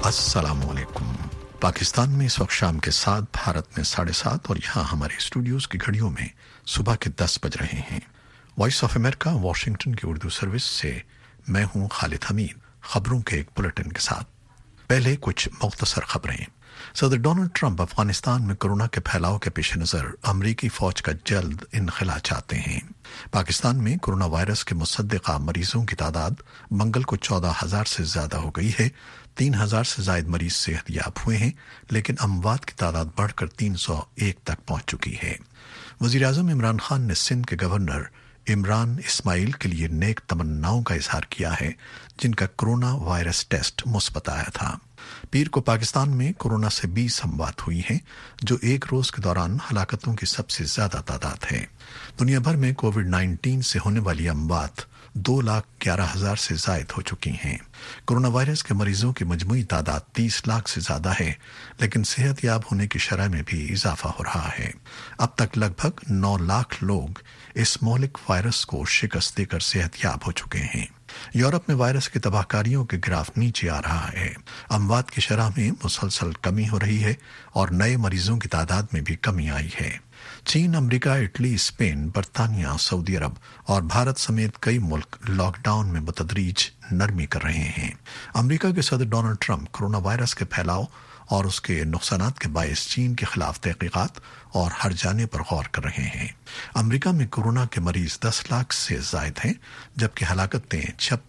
अस्सलाम वालेकुम। पाकिस्तान में इस वक्त शाम के 7, भारत में 7:30 और यहाँ हमारे स्टूडियोज की घड़ियों में सुबह के 10 बज रहे हैं। वॉइस ऑफ अमेरिका वाशिंगटन की उर्दू सर्विस से मैं हूँ खालिद हमीद, खबरों के एक बुलेटिन के साथ। पहले कुछ मुख्तसर खबरें। सदर डोनाल्ड ट्रंप अफगानिस्तान में कोरोना के फैलाव के पेश नज़र अमरीकी फौज का जल्द इनखला चाहते हैं। पाकिस्तान में कोरोना वायरस के मुसद्दिका मरीजों की तादाद मंगल को 14,000 से ज्यादा हो गई है। 3,000 से ज्यादा मरीज सेहतयाब हुए हैं, लेकिन अमवात की तादाद बढ़कर 301 तक पहुंच चुकी है। वजीर आजम इमरान खान ने सिंध के गवर्नर इमरान इस्माइल के लिए नेक तमन्नाओं का इजहार किया है, जिनका कोरोना वायरस टेस्ट मुस्बत आया था। पीर को पाकिस्तान में कोरोना से 20 अमवात हुई हैं, जो एक रोज के दौरान हलाकतों की सबसे ज्यादा तादाद है। दुनिया भर में कोविड-19 से होने वाली अमवात 2,11,000 से जायद हो चुकी हैं। कोरोना वायरस के मरीजों की मजमूई तादाद 30 लाख से ज्यादा है, लेकिन सेहतयाब होने की शरह में भी इजाफा हो रहा है। अब तक लगभग 9 लाख लोग इस मौलिक वायरस को शिकस्त देकर सेहतयाब हो चुके हैं। यूरोप में वायरस की तबाहकारियों के ग्राफ नीचे आ रहा है। अमवात की शरह में मुसलसल कमी हो रही है और नए मरीजों की तादाद में भी कमी आई है। चीन, अमेरिका, इटली, स्पेन, बर्तानिया, सऊदी अरब और भारत समेत कई मुल्क लॉकडाउन में बतदरीज नरमी कर रहे हैं। अमेरिका के सदर डोनाल्ड ट्रंप कोरोना वायरस के फैलाव और उसके नुकसानात के बायस चीन के खिलाफ तहकीकात और हट जाने पर गौर कर रहे हैं। अमेरिका में कोरोना के मरीज 10 लाख से जायद हैं, जबकि हलाकतें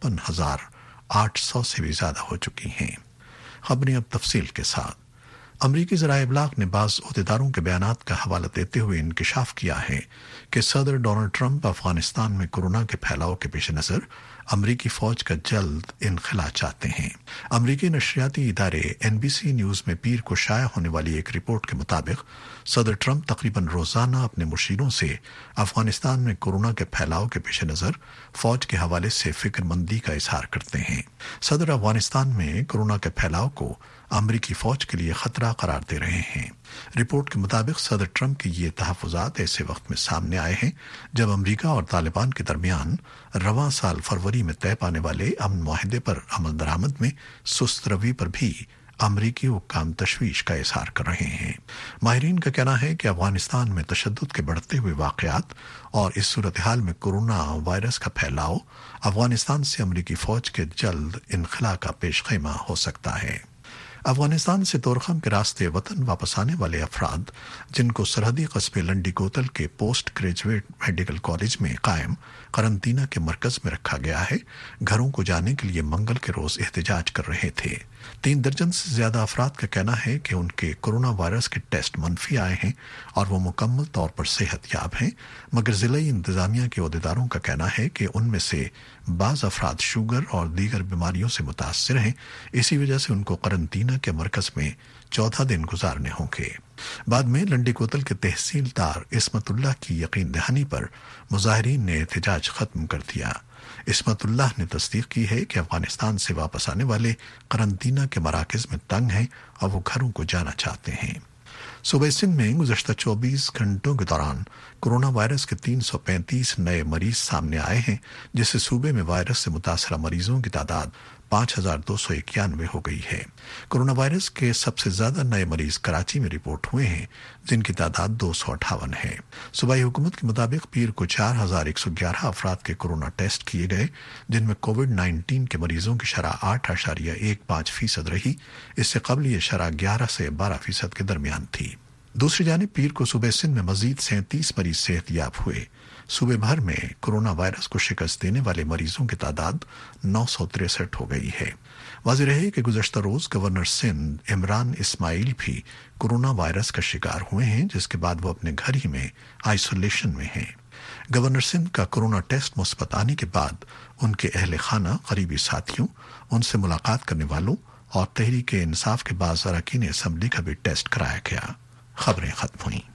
56,800 से भी ज्यादा हो चुकी हैं। खबरें अब तफसील के साथ। अमरीकी ज़राए इब्लाग ने बाज़ ओहदेदारों के बयानात का हवाला देते हुए इंकशाफ किया है कि सदर डोनाल्ड ट्रंप अफगानिस्तान में कोरोना के फैलाव के पेश नज़र अमरीकी फौज का जल्द इनखला चाहते हैं। अमरीकी नशरियाती इदारे NBC न्यूज़ में पीर को शाया होने वाली एक रिपोर्ट के मुताबिक सदर ट्रंप तकरीबन रोजाना अपने मुशीरों से अफगानिस्तान में कोरोना के फैलाव के पेश नज़र फौज के हवाले से फिक्रमंदी का इजहार करते हैं। सदर अफगानिस्तान में कोरोना के फैलाव को अमरीकी फौज के लिए खतरा करार दे रहे हैं। रिपोर्ट के मुताबिक सदर ट्रंप के ये तहफ़्फ़ुज़ात ऐसे वक्त में सामने आए हैं जब अमरीका और तालिबान के दरमियान रवां साल फरवरी में तय पाने वाले अमन मुआहदे पर अमल दरामद में सुस्त रवि पर भी अमरीकी हुक्काम तशवीश का इजहार कर रहे हैं। माहिरीन का कहना है कि अफगानिस्तान में तशद्दुद के बढ़ते हुए वाक़यात और इस सूरत हाल में कोरोना वायरस का फैलाव अफगानिस्तान से अमरीकी फौज के जल्द इनखला का पेशखेमा हो सकता है। अफगानिस्तान से तोरखम के रास्ते वतन वापस आने वाले अफराद, जिनको सरहदी कस्बे लंडी कोतल के पोस्ट ग्रेजुएट मेडिकल कॉलेज में कायम करंतना के मरकज में रखा गया है, घरों को जाने के लिए मंगल के रोज एहतजाज कर रहे थे। 3 दर्जन से ज्यादा अफराद का कहना है कि उनके कोरोना वायरस के टेस्ट मनफी आए हैं और वो मुकम्मल तौर पर सेहतयाब हैं, मगर जिले इंतजामिया के अहदेदारों का कहना है कि उनमें से बाज अफराद शुगर और दीगर बीमारियों से मुतासर हैं। इसी वजह से उनको करंतना के मरकज में 14 दिन गुजारने होंगे। बाद में लंडी कोतल के तहसीलदार इस्मतुल्लाह की यकीन दहानी पर मुजाहिरीन ने एहतजाज खत्म कर दिया। इस्मतुल्लाह ने तस्दीक की है कि अफगानिस्तान से वापस आने वाले करंतना के मराकज में तंग हैं और वो घरों को जाना चाहते हैं। सूबे सिंध में गुज़श्ता 24 घंटों के दौरान कोरोना वायरस के 335 नए मरीज सामने आए हैं, जिससे सूबे में वायरस से मुतासरा मरीजों की तादाद 5,291 हो गई है। कोरोना वायरस के सबसे ज्यादा नए मरीज कराची में रिपोर्ट हुए हैं, जिनकी तादाद 258 है। सूबाई हुकूमत के मुताबिक पीर को 4,111 अफराद के कोरोना टेस्ट किए गए, जिनमें कोविड-19 के मरीजों की शरह 8.15% रही। इससे कबल ये शरह 11 से 12% के दरमियान थी। दूसरी जानिब पीर को सूबे सिंध में मजीद 37 मरीज सेहतयाब हुए। सूबे भर में कोरोना वायरस को शिकस्त देने वाले मरीजों की तादाद 963 हो गई है। वाज़ेह है कि गुज़श्ता रोज गवर्नर सिंध इमरान इस्माइल भी कोरोना वायरस का शिकार हुए हैं, जिसके बाद वो अपने घर ही में आइसोलेशन में हैं। गवर्नर सिंध का कोरोना टेस्ट मुस्बत आने के बाद उनके अहले खाना, करीबी साथियों, उनसे मुलाकात करने वालों और तहरीक इंसाफ के बाज़ अरकान असम्बली का भी टेस्ट कराया गया। खबरें खत्म हुई।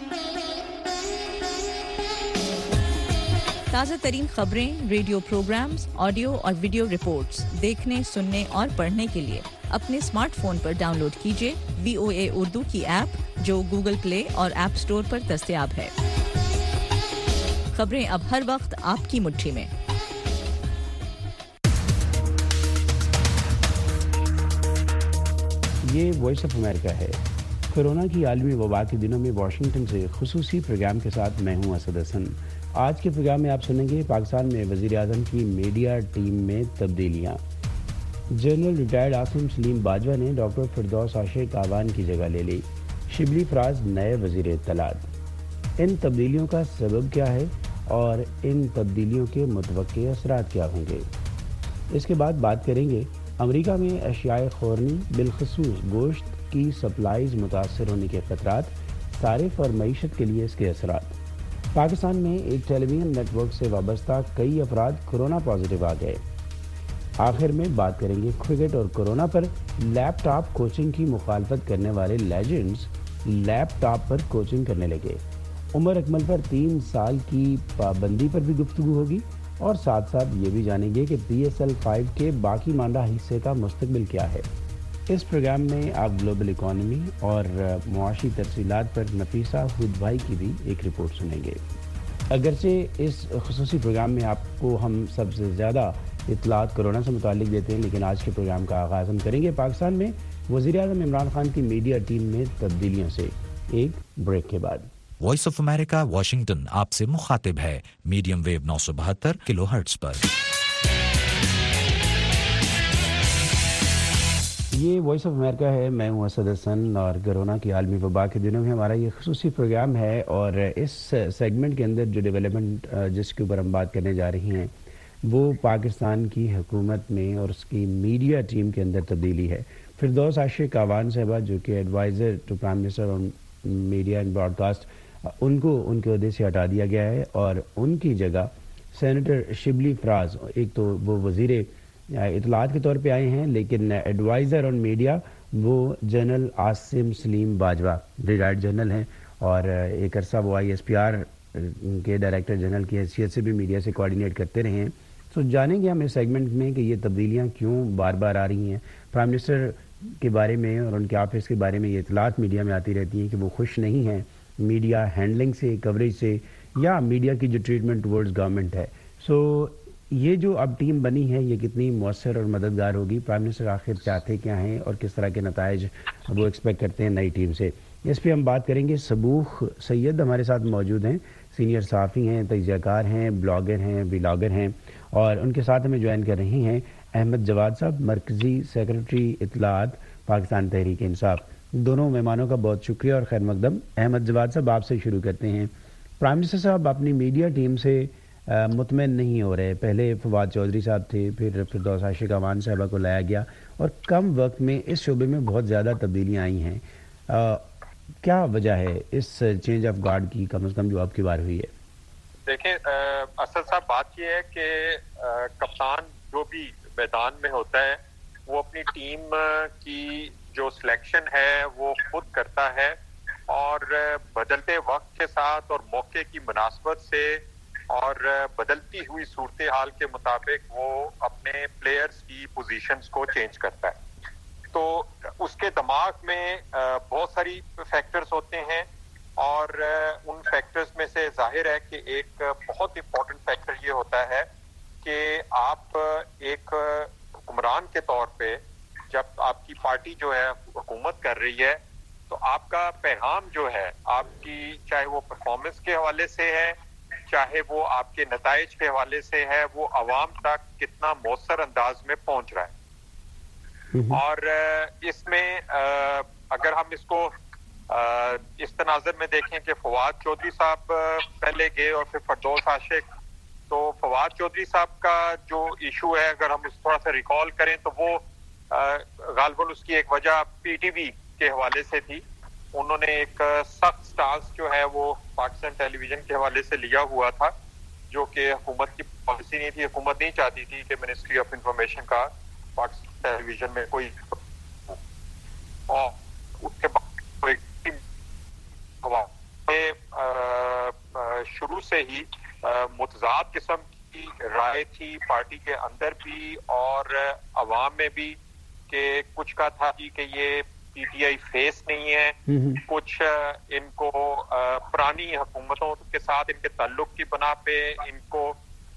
ताज़ा तरीन खबरें, रेडियो प्रोग्राम्स, ऑडियो और वीडियो रिपोर्ट्स देखने, सुनने और पढ़ने के लिए अपने स्मार्टफोन पर डाउनलोड कीजिए VOA उर्दू की ऐप, जो गूगल प्ले और ऐप स्टोर पर दस्तयाब है। खबरें अब हर वक्त आपकी मुट्ठी में। یہ وائس آف امریکہ ہے. کورونا کی عالمی وبا کے دنوں میں واشنگٹن سے خصوصی پروگرام کے ساتھ میں ہوں اسد حسن. آج کے پروگرام میں آپ سنیں گے پاکستان میں وزیر اعظم کی میڈیا ٹیم میں تبدیلیاں. جنرل ریٹائرڈ عاصم سلیم باجوہ نے ڈاکٹر فردوس عاشق آوان کی جگہ لے لی. شبلی فراز نئے وزیر اطلاعات. ان تبدیلیوں کا سبب کیا ہے اور ان تبدیلیوں کے متوقع اثرات کیا ہوں گے؟ اس کے بعد بات کریں گے امریکہ میں اشیاء خوردنی بالخصوص گوشت کی سپلائیز متاثر ہونے کے خطرات، صارف اور معیشت کے لیے اس کے اثرات. پاکستان میں ایک ٹیلی ویژن نیٹ ورک سے وابستہ کئی افراد کورونا پازیٹیو آ گئے. آخر میں بات کریں گے کرکٹ اور کورونا پر. لیپ ٹاپ کوچنگ کی مخالفت کرنے والے لیجنڈز لیپ ٹاپ پر کوچنگ کرنے لگے. عمر اکمل پر 3 سال کی پابندی پر بھی گفتگو ہوگی اور ساتھ ساتھ یہ بھی جانیں گے کہ PSL 5 کے باقی ماندہ حصے کا مستقبل کیا ہے. اس پروگرام میں آپ گلوبل اکانومی اور معاشی تفصیلات پر نفیسہ حود بھائی کی بھی ایک رپورٹ سنیں گے. اگرچہ اس خصوصی پروگرام میں آپ کو ہم سب سے زیادہ اطلاعات کورونا سے متعلق دیتے ہیں، لیکن آج کے پروگرام کا آغاز ہم کریں گے پاکستان میں وزیر اعظم عمران خان کی میڈیا ٹیم میں تبدیلیوں سے، ایک بریک کے بعد. وائس آف امریکہ واشنگٹن آپ سے مخاطب ہے میڈیم ویو 972 کلو ہرٹز پر. یہ وائس آف امریکہ ہے، میں ہوں اسد حسن، اور کورونا کی عالمی وبا کے دنوں میں ہمارا یہ خصوصی پروگرام ہے. اور اس سیگمنٹ کے اندر جو ڈیولپمنٹ جس کے اوپر ہم بات کرنے جا رہی ہیں وہ پاکستان کی حکومت میں اور اس کی میڈیا ٹیم کے اندر تبدیلی ہے. فردوس عاشق آوان صاحبہ جو کہ adviser to prime minister on media and broadcast, ان کو ان کے عہدے سے ہٹا دیا گیا ہے اور ان کی جگہ سینیٹر شبلی فراز، ایک تو وہ وزیر اطلاعات کے طور پہ آئے ہیں، لیکن ایڈوائزر آن میڈیا وہ general Asim Saleem Bajwa retired general ہیں، اور ایک عرصہ وہ ISPR کے ڈائریکٹر جنرل کی حیثیت سے بھی میڈیا سے کوارڈینیٹ کرتے رہے ہیں. تو جانیں گے ہم اس سیگمنٹ میں کہ یہ تبدیلیاں کیوں بار بار آ رہی ہیں. پرائم منسٹر کے بارے میں اور ان کے آفس کے بارے میں یہ اطلاعات میڈیا میں آتی رہتی ہیں کہ وہ خوش نہیں ہیں میڈیا ہینڈلنگ سے، کوریج سے، یا میڈیا کی جو ٹریٹمنٹ ٹورڈز گورنمنٹ ہے. سو یہ جو اب ٹیم بنی ہے یہ کتنی مؤثر اور مددگار ہوگی؟ پرائم منسٹر آخر چاہتے کیا ہیں اور کس طرح کے نتائج وہ ایکسپیکٹ کرتے ہیں نئی ٹیم سے؟ اس پہ ہم بات کریں گے. صبوح سید ہمارے ساتھ موجود ہیں، سینئر صحافی ہیں، تجزیہ کار ہیں، بلاگر ہیں، ولاگر ہیں، اور ان کے ساتھ ہمیں جوائن کر رہی ہیں احمد جواد صاحب، مرکزی سیکرٹری اطلاعات پاکستان تحریک انصاف. دونوں مہمانوں کا بہت شکریہ اور خیر مقدم. احمد جواد صاحب آپ سے شروع کرتے ہیں. پرائم منسٹر صاحب اپنی میڈیا ٹیم سے مطمئن نہیں ہو رہے. پہلے فواد چودھری صاحب تھے، پھر فردوس عاشق آوان صاحبہ کو لایا گیا اور کم وقت میں اس شعبے میں بہت زیادہ تبدیلیاں آئی ہیں. کیا وجہ ہے اس چینج آف گارڈ کی، کم از کم جو آپ کی بار ہوئی ہے؟ دیکھیں اصل صاحب بات یہ ہے کہ کپتان جو بھی میدان میں ہوتا ہے وہ اپنی ٹیم کی جو سلیکشن ہے وہ خود کرتا ہے، اور بدلتے وقت کے ساتھ اور موقع کی مناسبت سے اور بدلتی ہوئی صورتحال کے مطابق وہ اپنے پلیئرز کی پوزیشنز کو چینج کرتا ہے. تو اس کے دماغ میں بہت ساری فیکٹرز ہوتے ہیں، اور ان فیکٹرز میں سے ظاہر ہے کہ ایک بہت امپورٹنٹ فیکٹر یہ ہوتا ہے کہ آپ ایک حکمران کے طور پہ جب آپ کی پارٹی جو ہے حکومت کر رہی ہے تو آپ کا پیغام جو ہے آپ کی، چاہے وہ پرفارمنس کے حوالے سے ہے، چاہے وہ آپ کے نتائج کے حوالے سے ہے، وہ عوام تک کتنا مؤثر انداز میں پہنچ رہا ہے. اور اس میں اگر ہم اس کو اس تناظر میں دیکھیں کہ فواد چودھری صاحب پہلے گئے اور پھر فردوس عاشق، تو فواد چودھری صاحب کا جو ایشو ہے اگر ہم اس تھوڑا سا ریکال کریں تو وہ غالباً اس کی ایک وجہ PTV کے حوالے سے تھی. انہوں نے ایک سخت سٹانس جو ہے وہ پاکستان ٹیلی ویژن کے حوالے سے لیا ہوا تھا، جو کہ حکومت کی پالیسی نہیں تھی. حکومت نہیں چاہتی تھی کہ منسٹری آف انفارمیشن کا پاکستان ٹیلی ویژن میں کوئی، اور اس کے بعد شروع سے ہی متضاد قسم کی رائے تھی پارٹی کے اندر بھی اور عوام میں بھی، کہ کچھ کا تھا کہ یہ PTI فیس نہیں ہے، کچھ ان کو پرانی حکومتوں کے ساتھ ان کے تعلق کی بنا پہ ان کو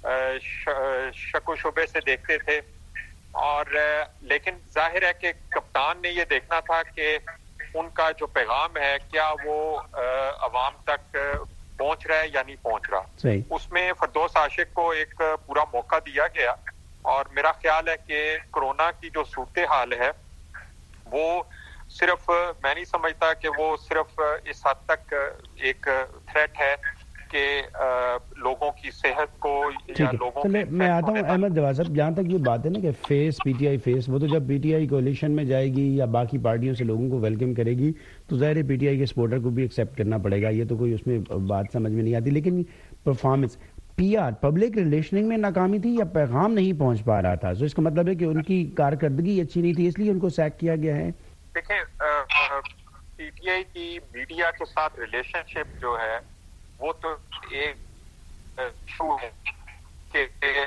شک و شبے سے دیکھتے تھے. اور لیکن ظاہر ہے کہ کپتان نے یہ دیکھنا تھا کہ ان کا جو پیغام ہے کیا وہ عوام تک پہنچ رہا ہے یا نہیں پہنچ رہا. اس میں فردوس عاشق کو ایک پورا موقع دیا گیا اور میرا خیال ہے کہ کرونا کی جو صورتحال ہے وہ صرف میں نہیں سمجھتا کہ وہ صرف اس حد تک ایک تھریٹ ہے کہ لوگوں کی صحت کو یا لوگوں چلے میں آتا ہوں احمد جواد صاحب. جہاں تک یہ بات ہے نا کہ face P T I face, وہ تو جب پی ٹی آئی کولیشن میں جائے گی یا باقی پارٹیوں سے لوگوں کو ویلکم کرے گی تو ظاہر ہے پی ٹی آئی کے سپورٹر کو بھی ایکسیپٹ کرنا پڑے گا، یہ تو کوئی اس میں بات سمجھ میں نہیں آتی. لیکن performance P R public relationing میں ناکامی تھی یا پیغام نہیں پہنچ پا رہا تھا؟ تو اس کا مطلب ہے کہ ان کی کارکردگی اچھی نہیں تھی اس لیے ان کو سیک کیا گیا ہے. دیکھیں پی ٹی آئی کی میڈیا کے ساتھ ریلیشن شپ جو ہے وہ تو ایک ایشو ہے کہ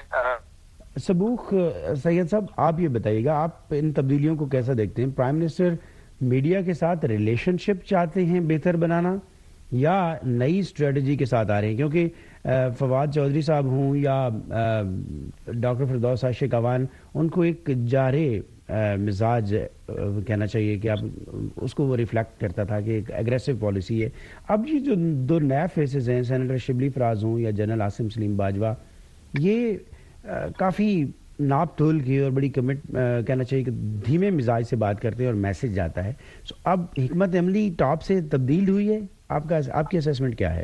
سبوخ سید صاحب آپ یہ بتائیے گا، آپ ان تبدیلیوں کو کیسا دیکھتے ہیں؟ پرائم منسٹر میڈیا کے ساتھ ریلیشن شپ چاہتے ہیں بہتر بنانا یا نئی اسٹریٹجی کے ساتھ آ رہے ہیں؟ کیونکہ فواد چودھری صاحب ہوں یا ڈاکٹر فردوس عاشق اعوان، ان کو ایک جارے مزاج کہنا چاہیے کہ اب اس کو وہ ریفلیکٹ کرتا تھا کہ ایک ایگریسو پالیسی ہے. اب یہ جو دو نئے فیسز ہیں، سینیٹر شبلی فراز ہوں یا جنرل عاصم سلیم باجوہ، یہ کافی ناپ تول کی اور بڑی کہنا چاہیے کہ دھیمے مزاج سے بات کرتے ہیں اور میسج جاتا ہے. اب حکمت عملی ٹاپ سے تبدیل ہوئی ہے، آپ کی اسیسمنٹ کیا ہے؟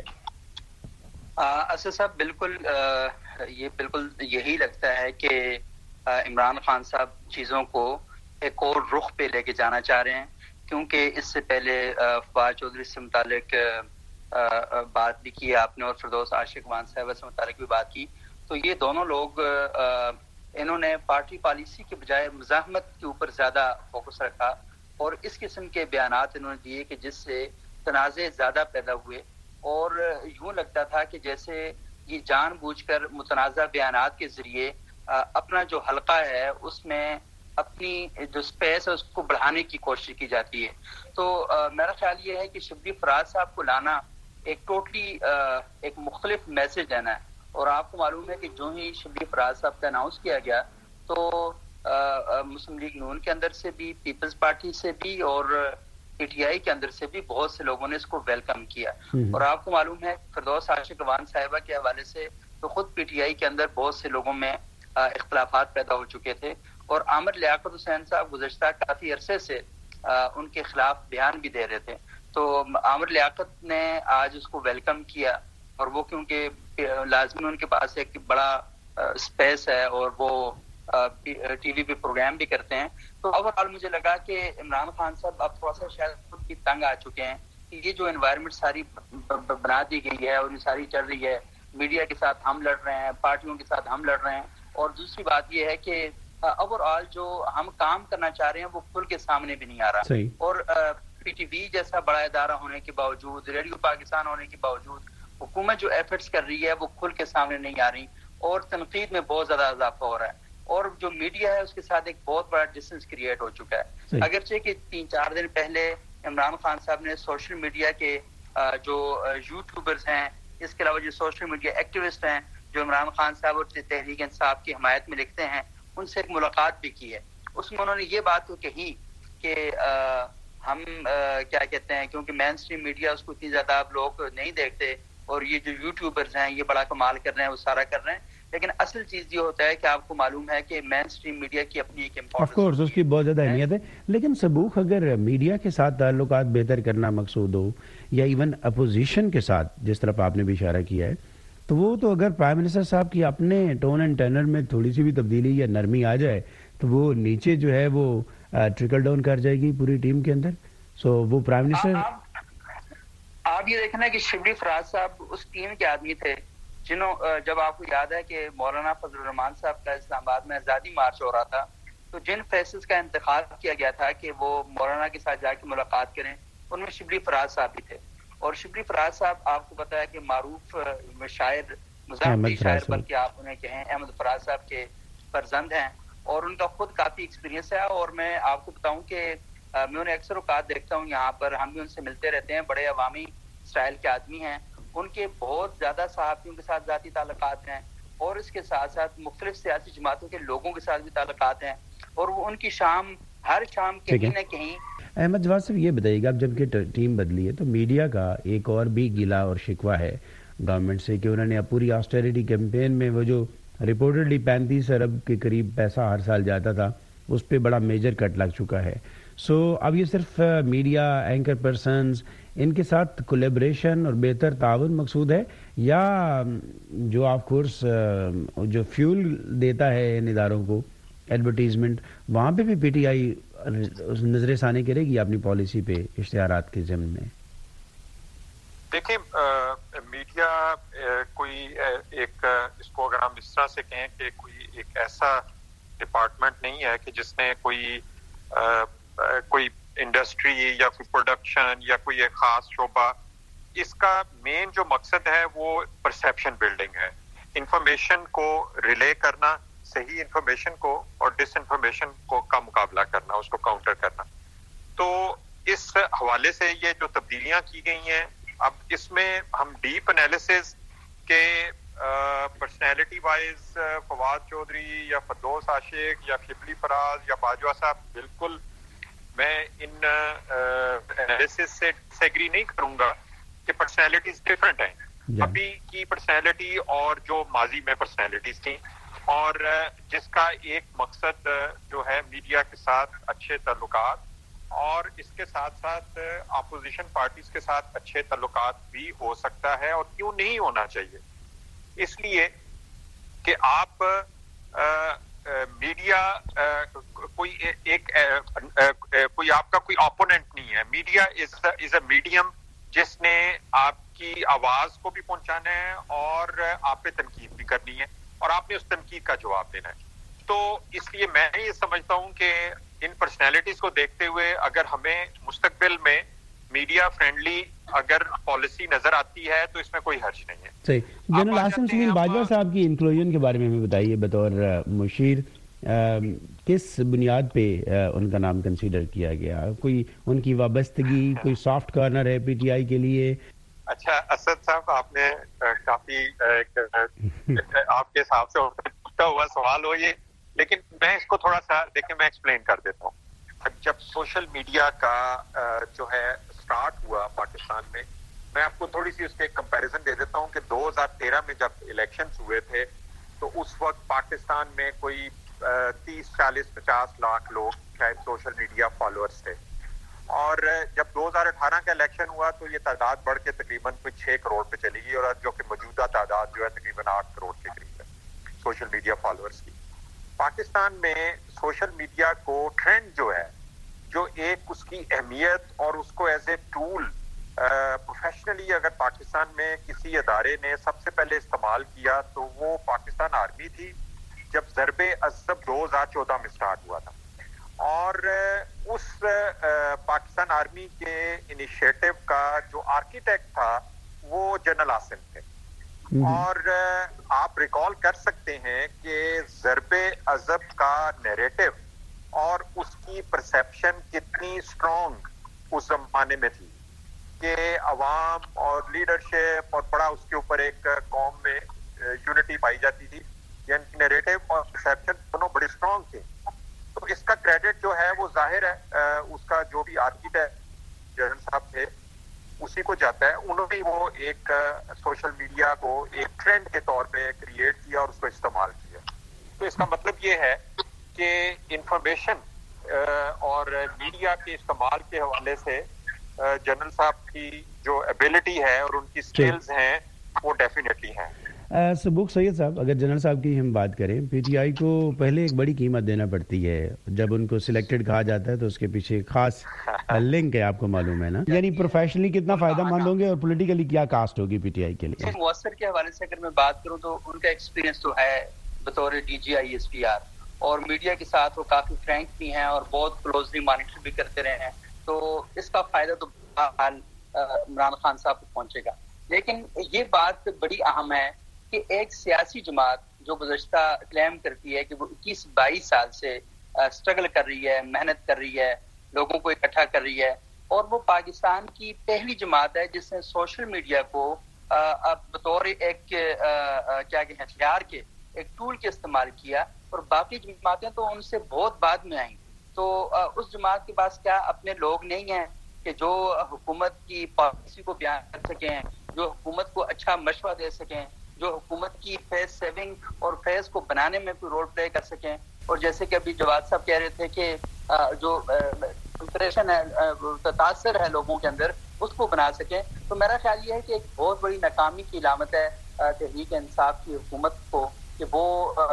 اسد صاحب بالکل یہ بالکل یہی لگتا ہے کہ عمران خان صاحب چیزوں کو ایک اور رخ پہ لے کے جانا چاہ رہے ہیں، کیونکہ اس سے پہلے فواد چودھری سے متعلق بات بھی کی آپ نے اور فردوس عاشق اعوان صاحبہ سے متعلق بھی بات کی. تو یہ دونوں لوگ انہوں نے پارٹی پالیسی کے بجائے مزاحمت کے اوپر زیادہ فوکس رکھا اور اس قسم کے بیانات انہوں نے دیے کہ جس سے تنازع زیادہ پیدا ہوئے اور یوں لگتا تھا کہ جیسے یہ جان بوجھ کر متنازع بیانات کے ذریعے اپنا جو حلقہ ہے اس میں اپنی جو سپیس ہے اس کو بڑھانے کی کوشش کی جاتی ہے. تو میرا خیال یہ ہے کہ شبلی فراز صاحب کو لانا ایک ٹوٹلی ایک مختلف میسج دینا ہے. اور آپ کو معلوم ہے کہ جو ہی شبلی فراز صاحب کا اناؤنس کیا گیا تو مسلم لیگ نون کے اندر سے بھی، پیپلز پارٹی سے بھی اور پی ٹی آئی کے اندر سے بھی بہت سے لوگوں نے اس کو ویلکم کیا. اور آپ کو معلوم ہے فردوس عاشق اعوان صاحبہ کے حوالے سے تو خود پی ٹی آئی کے اندر بہت سے لوگوں میں اختلافات پیدا ہو چکے تھے اور عامر لیاقت حسین صاحب گزشتہ کافی عرصے سے ان کے خلاف بیان بھی دے رہے تھے. تو عامر لیاقت نے آج اس کو ویلکم کیا اور وہ کیونکہ لازمی ان کے پاس ایک بڑا اسپیس ہے اور وہ ٹی وی پہ پروگرام بھی کرتے ہیں. تو اوورآل مجھے لگا کہ عمران خان صاحب اب تھوڑا سا شاید خود کی تنگ آ چکے ہیں کہ یہ جو انوائرمنٹ ساری بنا دی گئی ہے اور یہ ساری چل رہی ہے، میڈیا کے ساتھ ہم لڑ رہے ہیں، پارٹیوں کے ساتھ ہم لڑ رہے ہیں، اور دوسری بات یہ ہے کہ اوورآل جو ہم کام کرنا چاہ رہے ہیں وہ کھل کے سامنے بھی نہیں آ رہا. اور پی ٹی وی جیسا بڑا ادارہ ہونے کے باوجود، ریڈیو پاکستان ہونے کے باوجود حکومت جو ایفرٹس کر رہی ہے وہ کھل کے سامنے نہیں آ رہی اور تنقید میں بہت زیادہ اضافہ ہو رہا ہے. اور جو میڈیا ہے اس کے ساتھ ایک بہت بڑا ڈسٹینس کریٹ ہو چکا ہے. اگرچہ کہ 3-4 دن پہلے عمران خان صاحب نے سوشل میڈیا کے جو یوٹیوبرز ہیں، اس کے علاوہ جو سوشل میڈیا ایکٹیوسٹ ہیں جو عمران خان صاحب اور تحریک انصاف کی حمایت میں لکھتے ہیں، ان سے ایک ملاقات بھی کی ہے. اس میں انہوں نے یہ بات تو کہی کہ ہم کیا کہتے ہیں، کیونکہ مین اسٹریم میڈیا اس کو اتنی زیادہ آپ لوگ نہیں دیکھتے اور یہ جو یوٹیوبرز ہیں یہ بڑا کمال کر رہے ہیں، وہ سارا کر رہے ہیں، لیکن اصل چیز یہ ہوتا ہے کہ آپ کو معلوم ہے کہ مین اسٹریم میڈیا کی اپنی ایک امپورٹنس آف کورس اس کی بہت زیادہ اہمیت ہے. لیکن سبوخ اگر میڈیا کے ساتھ تعلقات بہتر کرنا مقصود ہو یا ایون اپوزیشن کے ساتھ جس طرف آپ نے بھی اشارہ کیا ہے، تو وہ تو اگر پرائم منسٹر صاحب کی اپنے ٹون اینڈ ٹینر میں تھوڑی سی بھی تبدیلی یا نرمی آ جائے تو وہ نیچے جو ہے وہ ٹرکل ڈاؤن کر جائے گی پوری ٹیم کے اندر. سو وہ پرائم منسٹر آپ یہ دیکھنا کہ شبلی فراز صاحب اس ٹیم کے آدمی تھے جنہوں جب آپ کو یاد ہے کہ مولانا فضل الرحمان صاحب کا اسلام آباد میں آزادی مارچ ہو رہا تھا تو جن فیصلز کا انتخاب کیا گیا تھا کہ وہ مولانا کے ساتھ جا کے ملاقات کریں ان میں شبلی فراز صاحب بھی تھے. اور شبلی فراز صاحب آپ کو پتا ہے کہ معروف شاعر مزاحمتی شاعر بلکہ آپ انہیں کہیں احمد فراز صاحب کے فرزند ہیں اور ان کا خود کافی ایکسپیرینس ہے. اور میں آپ کو بتاؤں کہ میں انہیں اکثر اوقات دیکھتا ہوں یہاں پر، ہم بھی ان سے ملتے رہتے ہیں، بڑے عوامی اسٹائل کے آدمی ہیں. ان کے بہت زیادہ صحافیوں کے ساتھ ذاتی تعلقات ہیں اور اس کے ساتھ ساتھ مختلف سیاسی جماعتوں کے لوگوں کے ساتھ بھی تعلقات ہیں اور وہ ان کی شام ہر شام کہیں نہ کہیں. احمد جواد صاحب یہ بتائیے گا، اب جب کہ ٹیم بدلی ہے تو میڈیا کا ایک اور بھی گلا اور شکوہ ہے گورنمنٹ سے کہ انہوں نے پوری آسٹیریٹی کیمپین میں وہ جو رپورٹڈلی 35 ارب کے قریب پیسہ ہر سال جاتا تھا اس پہ بڑا میجر کٹ لگ چکا ہے. سو اب یہ صرف میڈیا اینکر پرسنز ان کے ساتھ کولیبریشن اور بہتر تعاون مقصود ہے، یا جو آف کورس جو فیول دیتا ہے ان اداروں کو ایڈورٹیزمنٹ، وہاں پہ بھی پی ٹی آئی نظر ثانی کرے گی اپنی پالیسی پہ اشتہارات کے ضمن میں؟ دیکھیں میڈیا کوئی ایک اس کو اگر ہم اس طرح سے کہیں کہ کوئی ایک ایسا ڈپارٹمنٹ نہیں ہے کہ جس نے کوئی انڈسٹری یا کوئی پروڈکشن یا کوئی ایک خاص شعبہ. اس کا مین جو مقصد ہے وہ پرسیپشن بلڈنگ ہے، انفارمیشن کو ریلے کرنا، صحیح انفارمیشن کو اور ڈس انفارمیشن کو کا مقابلہ کرنا، اس کو کاؤنٹر کرنا. تو اس حوالے سے یہ جو تبدیلیاں کی گئی ہیں، اب اس میں ہم ڈیپ انالیسز کے پرسنالٹی وائز فواد چودھری یا فردوس عاشق یا شبلی فراز یا باجوہ صاحب، بالکل میں ان انالیسز سے ایگری نہیں کروں گا کہ پرسنالٹیز ڈفرینٹ ہیں. ابھی کی پرسنالٹی اور جو ماضی میں پرسنالٹیز تھیں، اور جس کا ایک مقصد جو ہے میڈیا کے ساتھ اچھے تعلقات اور اس کے ساتھ ساتھ اپوزیشن پارٹیز کے ساتھ اچھے تعلقات بھی ہو سکتا ہے، اور کیوں نہیں ہونا چاہیے. اس لیے کہ آپ میڈیا کوئی آپ کا کوئی اپوننٹ نہیں ہے. میڈیا از اے میڈیم جس نے آپ کی آواز کو بھی پہنچانا ہے اور آپ پہ تنقید بھی کرنی ہے، اور آپ نے اس تنقید کا جواب دینا ہے. تو اس لیے میں یہ سمجھتا ہوں کہ ان پرسنالٹیز کو دیکھتے ہوئے اگر ہمیں مستقبل میں میڈیا فرینڈلی اگر پالیسی نظر آتی ہے تو اس میں کوئی حرج نہیں ہے. صحیح. جنرل عاصم سمیل باجوہ صاحب کی انکلوژن کے بارے میں ہمیں بتائیے بطور مشیر، کس بنیاد پہ ان کا نام کنسیڈر کیا گیا؟ کوئی ان کی وابستگی، کوئی سافٹ کارنر ہے پی ٹی آئی کے لیے؟ اچھا اسد صاحب، آپ نے کافی آپ کے حساب سے پوچھا ہوا سوال ہو یہ، لیکن میں اس کو تھوڑا سا دیکھیں میں ایکسپلین کر دیتا ہوں. جب سوشل میڈیا کا جو ہے سٹارٹ ہوا پاکستان میں، میں آپ کو تھوڑی سی اس کے کمپیریزن دے دیتا ہوں کہ 2013 میں جب الیکشنز ہوئے تھے تو اس وقت پاکستان میں کوئی 30, 40, 50 لاکھ لوگ شاید سوشل میڈیا فالوورز تھے، اور جب 2018 کا الیکشن ہوا تو یہ تعداد بڑھ کے تقریباً کوئی 6 کروڑ پہ چلی گئی، اور جو کہ موجودہ تعداد جو ہے تقریباً 8 کروڑ کے قریب ہے سوشل میڈیا فالوورز کی. پاکستان میں سوشل میڈیا کو ٹرینڈ جو ہے، جو ایک اس کی اہمیت اور اس کو ایز اے ٹول پروفیشنلی اگر پاکستان میں کسی ادارے نے سب سے پہلے استعمال کیا تو وہ پاکستان آرمی تھی، جب ضرب عضب 2014 میں سٹارٹ ہوا تھا. اور اس پاکستان آرمی کے انیشیٹو کا جو آرکیٹیکٹ تھا وہ جنرل عاصم تھے. اور آپ ریکال کر سکتے ہیں کہ ضرب عضب کا نیریٹو اور اس کی پرسیپشن کتنی اسٹرانگ اس زمانے میں تھی کہ عوام اور لیڈرشپ اور بڑا اس کے اوپر ایک قوم میں یونٹی پائی جاتی تھی، یعنی نیریٹو اور پرسیپشن دونوں بڑے اسٹرانگ تھے. تو اس کا کریڈٹ جو ہے وہ ظاہر ہے اس کا جو بھی آرکیٹیکٹ جنرل صاحب تھے اسی کو جاتا ہے. انہوں نے وہ ایک سوشل میڈیا کو ایک ٹرینڈ کے طور پہ کریٹ کیا اور اس کو استعمال کیا. تو اس کا مطلب یہ ہے کہ انفارمیشن اور میڈیا کے استعمال کے حوالے سے جنرل صاحب کی جو ایبلٹی ہے اور ان کی سکلز ہیں وہ ڈیفینیٹلی ہیں. سبوق سید صاحب، اگر جنرل صاحب کی ہم بات کریں، پی ٹی آئی کو پہلے ایک بڑی قیمت دینا پڑتی ہے جب ان کو سلیکٹڈ کہا جاتا ہے تو اس کے پیچھے خاص لنک ہے، آپ کو معلوم ہے نا؟ یعنی پروفیشنلی کتنا فائدہ مند ہوں گے اور پولیٹیکلی کیا کاسٹ ہوگی پی ٹی آئی کے لیے؟ مؤثر کے حوالے سے اگر میں بات کروں تو ان کا ایکسپیرینس تو ہے بطور D G I S P R, اور میڈیا کے ساتھ وہ کافی فرینک بھی ہیں اور بہت کلوزلی مانیٹر بھی کرتے رہے ہیں. تو اس کا فائدہ تو بہرحال عمران خان صاحب کو پہنچے گا. لیکن یہ بات بڑی اہم ہے کہ ایک سیاسی جماعت جو گزشتہ کلیم کرتی ہے کہ وہ 21-22 سال سے اسٹرگل کر رہی ہے، محنت کر رہی ہے، لوگوں کو اکٹھا کر رہی ہے، اور وہ پاکستان کی پہلی جماعت ہے جس نے سوشل میڈیا کو بطور ایک کیا کہ ہتھیار کے، ایک ٹول کے استعمال کیا، اور باقی جماعتیں تو ان سے بہت بعد میں آئیں. تو اس جماعت کے پاس کیا اپنے لوگ نہیں ہیں کہ جو حکومت کی پالیسی کو بیان کر سکیں, جو حکومت کو اچھا مشورہ دے سکیں, جو حکومت کی فیس سیونگ اور فیس کو بنانے میں کوئی رول پلے کر سکیں, اور جیسے کہ ابھی جواد صاحب کہہ رہے تھے کہ جو امپریشن ہے, تاثر ہے لوگوں کے اندر, اس کو بنا سکیں. تو میرا خیال یہ ہے کہ ایک بہت بڑی ناکامی کی علامت ہے تحریک انصاف کی حکومت کو کہ وہ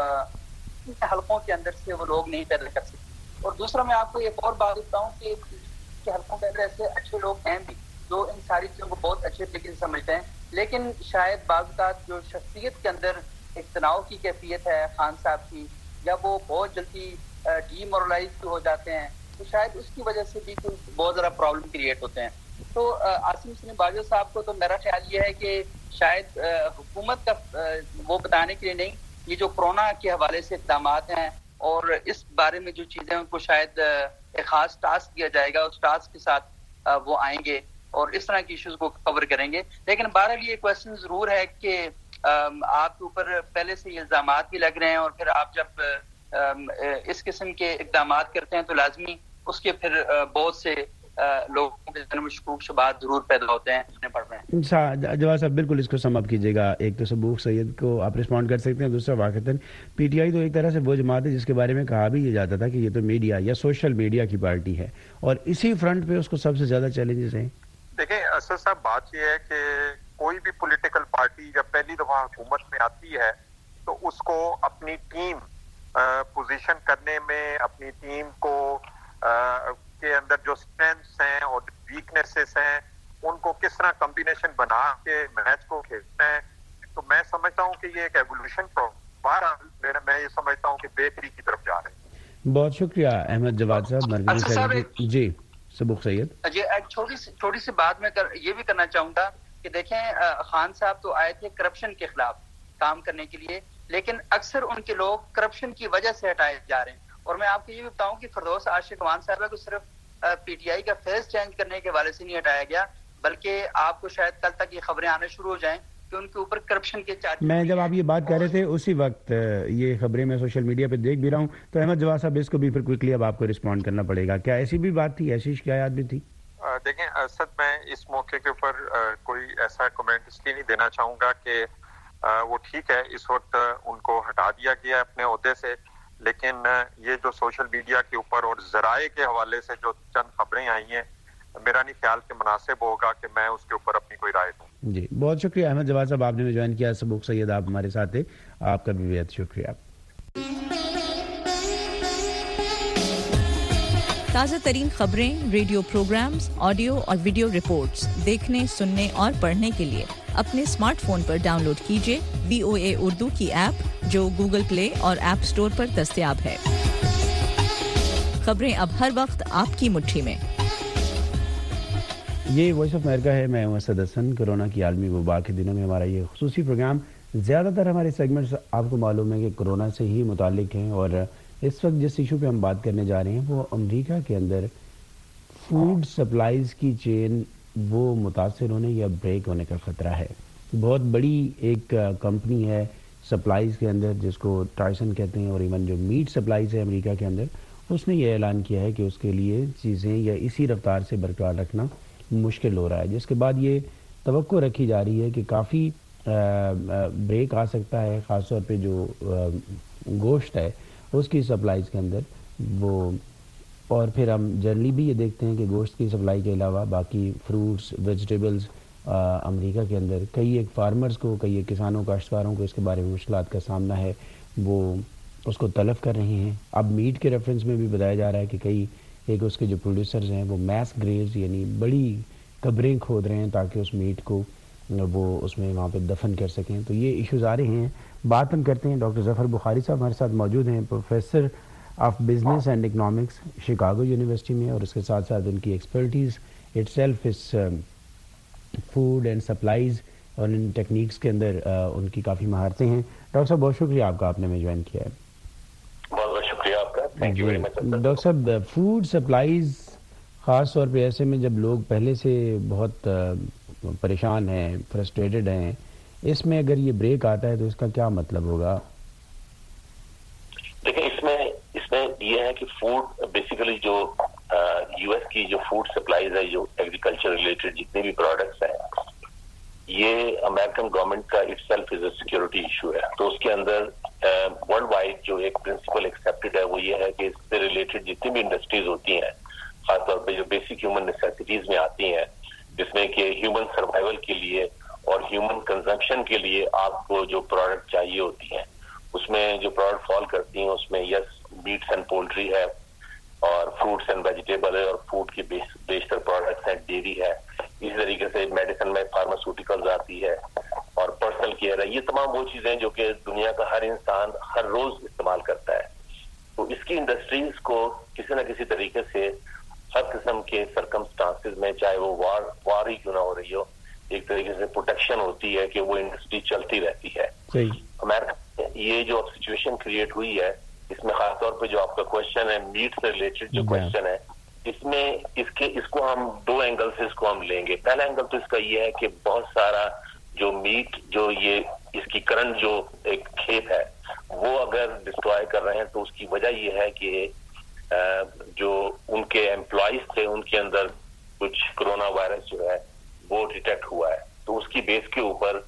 حلقوں کے اندر سے وہ لوگ نہیں پیدا کر سکتے. اور دوسرا میں آپ کو ایک اور بات بتاؤں کہ حلقوں کے اندر ایسے اچھے لوگ ہیں بھی جو ان ساری چیزوں کو بہت اچھے طریقے سے سمجھتے ہیں, لیکن شاید بعض اوقات جو شخصیت کے اندر ایک تناؤ کی کیفیت ہے خان صاحب کی, یا وہ بہت جلدی ڈی مورلائز ہو جاتے ہیں, تو شاید اس کی وجہ سے بھی بہت زیادہ پرابلم کریٹ ہوتے ہیں. تو عاصم سلیم باجوہ صاحب کو تو میرا خیال یہ ہے کہ شاید حکومت کا وہ بتانے کے لیے نہیں, یہ جو کورونا کے حوالے سے اقدامات ہیں اور اس بارے میں جو چیزیں ان کو شاید ایک خاص ٹاسک دیا جائے گا, اس ٹاسک کے ساتھ وہ آئیں گے اور اس طرح کی ایشوز کو کور کریں گے. لیکن بہرحال یہ کویسچن ضرور ہے کہ آپ کے اوپر پہلے سے یہ الزامات بھی لگ رہے ہیں, اور پھر آپ جب اس قسم کے اقدامات کرتے ہیں تو لازمی اس کے پھر بہت سے لوگوں کے ذہن میں شکوک شبہات ضرور پیدا ہوتے ہیں پڑ رہے ہیں. جواد صاحب بالکل اس کو سم اپ کیجیے گا. ایک تو سبوق سید کو آپ رسپونڈ کر سکتے ہیں, دوسرا واقعتاً پی ٹی آئی تو ایک طرح سے وہ جماعت ہے جس کے بارے میں کہا بھی یہ جاتا تھا کہ یہ تو میڈیا یا سوشل میڈیا کی پارٹی ہے, اور اسی فرنٹ پہ اس کو سب سے زیادہ چیلنجز ہیں. دیکھیں اسد صاحب, بات یہ ہے کہ کوئی بھی پولیٹیکل پارٹی جب پہلی دفعہ حکومت میں آتی ہے تو اس کو اپنی ٹیم پوزیشن کرنے میں, اپنی ٹیم کو کے اندر جو اسٹرینتھس ہیں اور ویکنیسز ہیں ان کو کس طرح کمبینیشن بنا کے میچ کو کھیلنا ہے. تو میں سمجھتا ہوں کہ یہ ایک ایوولوشن میں یہ سمجھتا ہوں کہ بہتری کی طرف جا رہے ہیں. بہت شکریہ احمد جواد صاحب. جی سبوق سید جی, ایک چھوٹی سی بات میں یہ بھی کرنا چاہوں گا کہ دیکھیں خان صاحب تو آئے تھے کرپشن کے خلاف کام کرنے کے لیے, لیکن اکثر ان کے لوگ کرپشن کی وجہ سے ہٹائے جا رہے ہیں. اور میں آپ کو یہ بھی بتاؤں کہ فردوس عاشق وان صاحبہ کو صرف پی ٹی آئی کا فیس چینج کرنے کے حوالے سے نہیں ہٹایا گیا, بلکہ آپ کو شاید کل تک یہ خبریں آنا شروع ہو جائیں کہ ان کے اوپر کرپشن کے چارج. میں جب آپ یہ بات کر رہے تھے اسی وقت یہ خبریں میں سوشل میڈیا پہ دیکھ بھی رہا ہوں, تو احمد جواد صاحب اس کو بھی پھر کوئکلی اب آپ کو رسپونڈ کرنا پڑے گا. کیا ایسی بھی بات تھی, ایسی شکایات بھی تھی؟ دیکھیں اسد, میں اس موقع کے اوپر کوئی ایسا کمنٹ اس لیے نہیں دینا چاہوں گا کہ وہ ٹھیک ہے اس وقت ان کو ہٹا دیا گیا ہے اپنے عہدے سے, لیکن یہ جو سوشل میڈیا کے اوپر اور ذرائع کے حوالے سے جو چند خبریں آئی ہیں, میرا نہیں خیال کہ مناسب ہوگا کہ میں اس کے اوپر اپنی کوئی رائے دوں. جی بہت شکریہ احمد جواد صاحب, آپ نے جوائن کیا. سبوق سید آپ ہمارے ساتھ تھے, آپ کا بھی بہت شکریہ. تازہ ترین خبریں, ریڈیو پروگرامز, آڈیو اور ویڈیو رپورٹس دیکھنے, سننے اور پڑھنے کے لیے اپنے اسمارٹ فون پر ڈاؤن لوڈ کیجیے VOA اردو کی ایپ جو گوگل پلے اور ایپ اسٹور پر دستیاب ہے. خبریں اب ہر وقت آپ کی مٹھی میں. یہ وائس آف امریکہ ہے, میں ہوں اسد حسن. کورونا کی عالمی وبا کے دنوں میں ہمارا یہ خصوصی پروگرام, زیادہ تر ہمارے سیگمنٹس آپ کو معلوم ہے کہ کورونا سے ہی متعلق ہیں, اور اس وقت جس ایشو پہ ہم بات کرنے جا رہے ہیں وہ امریکہ کے اندر فوڈ سپلائز کی چین وہ متاثر ہونے یا بریک ہونے کا خطرہ ہے. بہت بڑی ایک کمپنی ہے سپلائز کے اندر جس کو ٹائسن کہتے ہیں, اور ایون جو میٹ سپلائز ہے امریکہ کے اندر, اس نے یہ اعلان کیا ہے کہ اس کے لیے چیزیں یا اسی رفتار سے برقرار رکھنا مشکل ہو رہا ہے, جس کے بعد یہ توقع رکھی جا رہی ہے کہ کافی بریک آ سکتا ہے, خاص طور پہ جو گوشت ہے اس کی سپلائز کے اندر وہ. اور پھر ہم جنرلی بھی یہ دیکھتے ہیں کہ گوشت کی سپلائی کے علاوہ باقی فروٹس, ویجیٹیبلز امریکہ کے اندر کئی ایک فارمرز کو, کئی ایک کسانوں, کاشتکاروں کو اس کے بارے میں مشکلات کا سامنا ہے, وہ اس کو تلف کر رہے ہیں. اب میٹ کے ریفرنس میں بھی بتایا جا رہا ہے کہ کئی ایک اس کے جو پروڈیوسرز ہیں وہ میس گریوز یعنی بڑی قبریں کھود رہے ہیں تاکہ اس میٹ کو وہ اس میں وہاں پہ دفن کر سکیں. تو یہ ایشوز آ رہے ہیں. بات ہم کرتے ہیں ڈاکٹر ظفر بخاری صاحب ہمارے ساتھ موجود ہیں, professor of business and economics Chicago university میں, اور اس کے ساتھ ساتھ ان کی expertise itself as food and supplies اور ان ٹیکنیکس کے اندر ان کی کافی مہارتیں ہیں. ڈاکٹر صاحب بہت شکریہ آپ کا, آپ نے ہمیں جوائن کیا ہے. بہت بہت شکریہ آپ کا, thank you very much. Doctor صاحب فوڈ سپلائز خاص طور پہ ایسے میں جب لوگ پہلے سے بہت پریشان ہیں, فرسٹریٹڈ ہیں, اس میں اگر یہ بریک آتا ہے تو اس کا کیا مطلب ہوگا؟ دیکھیں اس میں یہ ہیں کہ فوڈ بیسیکلی جو US کی جو فوڈ سپلائیز ہے, جو ایگریکلچر ریلیٹڈ جتنے بھی پروڈکٹس ہیں, یہ امریکن گورنمنٹ کا itself is a security issue ہے. تو اس کے اندر ورلڈ وائڈ جو ایک پرنسپل ایکسیپٹڈ ہے وہ یہ ہے کہ اس سے ریلیٹڈ جتنی بھی انڈسٹریز ہوتی ہیں, خاص طور پہ جو بیسک ہیومن نیسیسٹیز میں آتی ہیں, جس میں کہ ہیومن سروائیول کے لیے اور ہیومن کنزمپشن کے لیے آپ کو جو پروڈکٹ چاہیے ہوتی ہیں, اس میں جو پروڈکٹ فال کرتی ہیں اس میں یس میٹس اینڈ پولٹری ہے, اور فروٹس اینڈ ویجیٹیبل ہے, اور فوڈ کے بیشتر پروڈکٹس ہیں, ڈیری ہے, اسی طریقے سے میڈیسن میں فارماسیوٹیکلز آتی ہے, اور پرسنل کیئر ہے. یہ تمام وہ چیزیں جو کہ دنیا کا ہر انسان ہر روز استعمال کرتا ہے. تو اس کی انڈسٹریز کو کسی نہ کسی طریقے سے ہر قسم کے سرکمسٹانسز میں, چاہے وہ وار ہی کیوں نہ ہو رہی ہو, ایک طریقے سے پروٹیکشن ہوتی ہے کہ وہ انڈسٹری چلتی رہتی ہے. امریکہ یہ جو سچویشن کریٹ ہوئی ہے, اس میں خاص طور پہ جو آپ کا کوشچن ہے میٹ سے ریلیٹڈ جو کوشچن ہے, اس میں اس کو ہم دو اینگل سے اس کو ہم لیں گے. پہلا اینگل تو اس کا یہ ہے کہ بہت سارا جو میٹ جو یہ اس کی کرنٹ جو ایک کھیت ہے وہ اگر ڈسٹرائے کر رہے ہیں تو اس کی وجہ یہ ہے کہ جو ان کے امپلائیز تھے ان کے اندر کچھ کرونا وائرس جو ہے وہ ڈیٹیکٹ ہوا ہے. تو اس کی بیس کے اوپر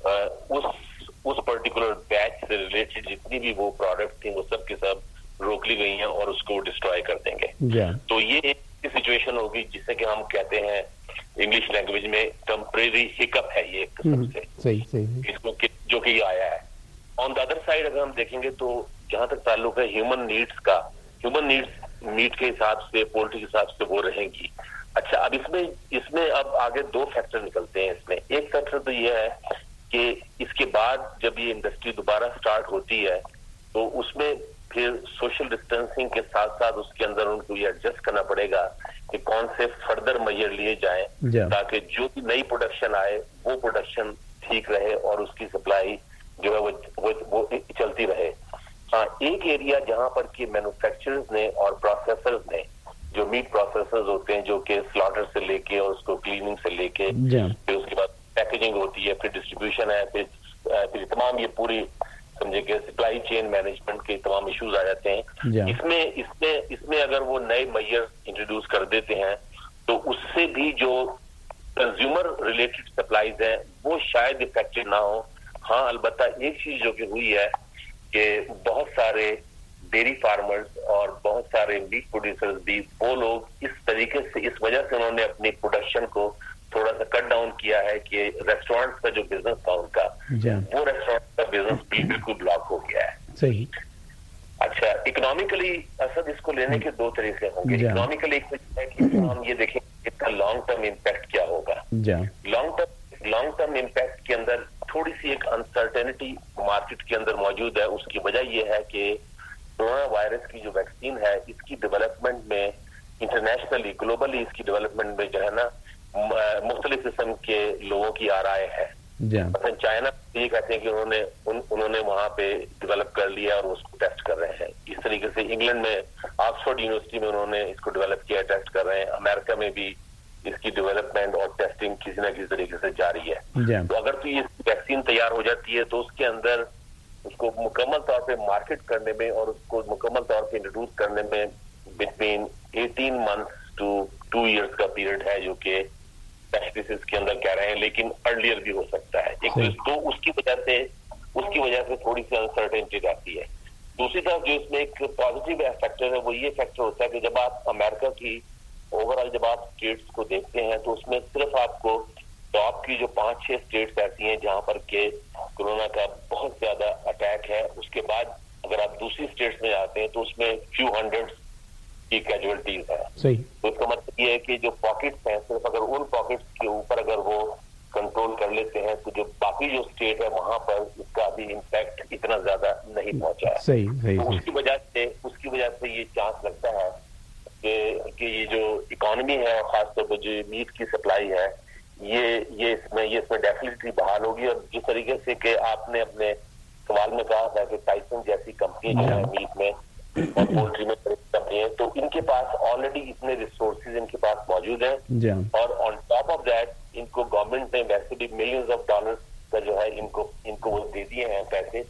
اس پرٹیکولر بیچ سے ریلیٹڈ جتنی بھی وہ پروڈکٹ تھیں وہ سب کے سب روک لی گئی ہیں اور اس کو ڈسٹرائے کر دیں گے. تو یہ ایک سچویشن ہوگی جسے کہ ہم کہتے ہیں انگلش لینگویج میں ٹیمپریری ہکپ ہے, یہ ایک قسم سے اس کو جو کہ یہ آیا ہے. آن دا ادر سائڈ اگر ہم دیکھیں گے تو جہاں تک تعلق ہے ہیومن نیڈس کا, ہیومن نیڈس میٹ کے حساب سے, پولٹری کے حساب سے وہ رہیں گی. اچھا, اب اس میں اب آگے دو فیکٹر نکلتے ہیں. اس میں ایک فیکٹر تو یہ ہے کہ اس کے بعد جب یہ انڈسٹری دوبارہ سٹارٹ ہوتی ہے تو اس میں پھر سوشل ڈسٹینسنگ کے ساتھ ساتھ اس کے اندر ان کو یہ ایڈجسٹ کرنا پڑے گا کہ کون سے فردر میجر لیے جائیں تاکہ جو بھی نئی پروڈکشن آئے وہ پروڈکشن ٹھیک رہے اور اس کی سپلائی جو ہے وہ چلتی رہے. ہاں, ایک ایریا جہاں پر کہ مینوفیکچررز نے اور پروسیسرز نے, جو میٹ پروسیسرز ہوتے ہیں جو کہ سلاٹر سے لے کے اور اس کو کلیننگ سے لے کے پھر اس کے بعد پیکیجنگ ہوتی ہے, پھر ڈسٹریبیوشن ہے, پھر تمام یہ پوری سمجھے کہ سپلائی چین مینجمنٹ کے تمام ایشوز آ جاتے ہیں. اس میں اگر وہ نئے میئر انٹروڈیوس کر دیتے ہیں تو اس سے بھی جو کنزیومر ریلیٹڈ سپلائیز ہیں وہ شاید افیکٹڈ نہ ہو. ہاں, البتہ ایک چیز جو کہ ہوئی ہے کہ بہت سارے ڈیری فارمرز اور بہت سارے میٹ پروڈیوسرز بھی, وہ لوگ اس طریقے سے اس وجہ سے انہوں نے اپنی پروڈکشن کو تھوڑا سا کٹ ڈاؤن کیا ہے کہ ریسٹورینٹ کا جو بزنس تھا ان کا, وہ ریسٹورینٹ کا بزنس بالکل بلاک ہو گیا ہے. صحیح. اچھا, اکنامیکلی اسد اس کو لینے کے دو طریقے ہوں گے. اکنامیکلی ایک ہے کہ ہم یہ دیکھیں اس کا لانگ ٹرم امپیکٹ کیا ہوگا. لانگ ٹرم امپیکٹ کے اندر تھوڑی سی ایک انسرٹینٹی مارکیٹ کے اندر موجود ہے. اس کی وجہ یہ ہے کہ کورونا وائرس کی جو ویکسین ہے اس کی ڈیولپمنٹ میں انٹرنیشنلی گلوبلی اس کی ڈیولپمنٹ میں جو ہے نا مختلف قسم کے لوگوں کی آرائے ہے. مثلا چائنا یہ کہتے ہیں کہ انہوں نے وہاں پہ ڈیولپ کر لیا اور اس کو ٹیسٹ کر رہے ہیں. اس طریقے سے انگلینڈ میں آکسفورڈ یونیورسٹی میں انہوں نے اس کو ڈیولپ کیا, ٹیسٹ کر رہے ہیں. امریکہ میں بھی اس کی ڈیولپمنٹ اور ٹیسٹنگ کسی نہ کسی طریقے سے جاری ہے. تو اگر تو یہ ویکسین تیار ہو جاتی ہے تو اس کے اندر اس کو مکمل طور پہ مارکیٹ کرنے میں اور اس کو مکمل طور پہ انٹروڈیوس کرنے میں بٹوین 18 months to 2 years کا پیریڈ ہے, جو کہ ٹیسٹس کے اندر کہہ رہے ہیں, لیکن ارلیئر بھی ہو سکتا ہے. تو اس کی وجہ سے تھوڑی سی انسرٹینٹی رہتی ہے. دوسری طرف جو اس میں ایک پازیٹیو فیکٹر ہے وہ یہ فیکٹر ہوتا ہے کہ جب آپ امریکہ کی اوور آل جب آپ اسٹیٹس کو دیکھتے ہیں تو اس میں صرف آپ کو ٹاپ کی جو 5-6 اسٹیٹس ایسی ہیں جہاں پر کہ کورونا کا بہت زیادہ اٹیک ہے. اس کے بعد اگر آپ دوسری اسٹیٹس میں آتے ہیں تو اس میں فیو ہنڈریڈ کی کیجویلٹیز ہے. تو اس کا مطلب یہ ہے کہ جو پاکٹس ہیں صرف اگر ان پاکٹس کے اوپر اگر وہ کنٹرول کر لیتے ہیں تو جو باقی جو اسٹیٹ ہے وہاں پر اس کا بھی امپیکٹ اتنا زیادہ نہیں پہنچا ہے. تو اس کی وجہ سے یہ چانس لگتا ہے کہ یہ جو اکانومی ہے خاص طور پر جو میٹ کی سپلائی ہے یہ اس میں ڈیفینیٹلی بحال ہوگی. اور جس طریقے سے کہ آپ نے اپنے سوال میں کہا تھا کہ ٹائسن جیسی کمپنی جو ہے میٹ میں اور پولٹری میں کمپنی ہے تو ان کے پاس آلریڈی اتنے ریسورسز ان کے پاس موجود ہیں اور آن ٹاپ آف دیٹ ان کو گورنمنٹ نے ویسے بھی ملینز آف ڈالرز کا جو ہے ان کو وہ دے دیے ہیں پیسے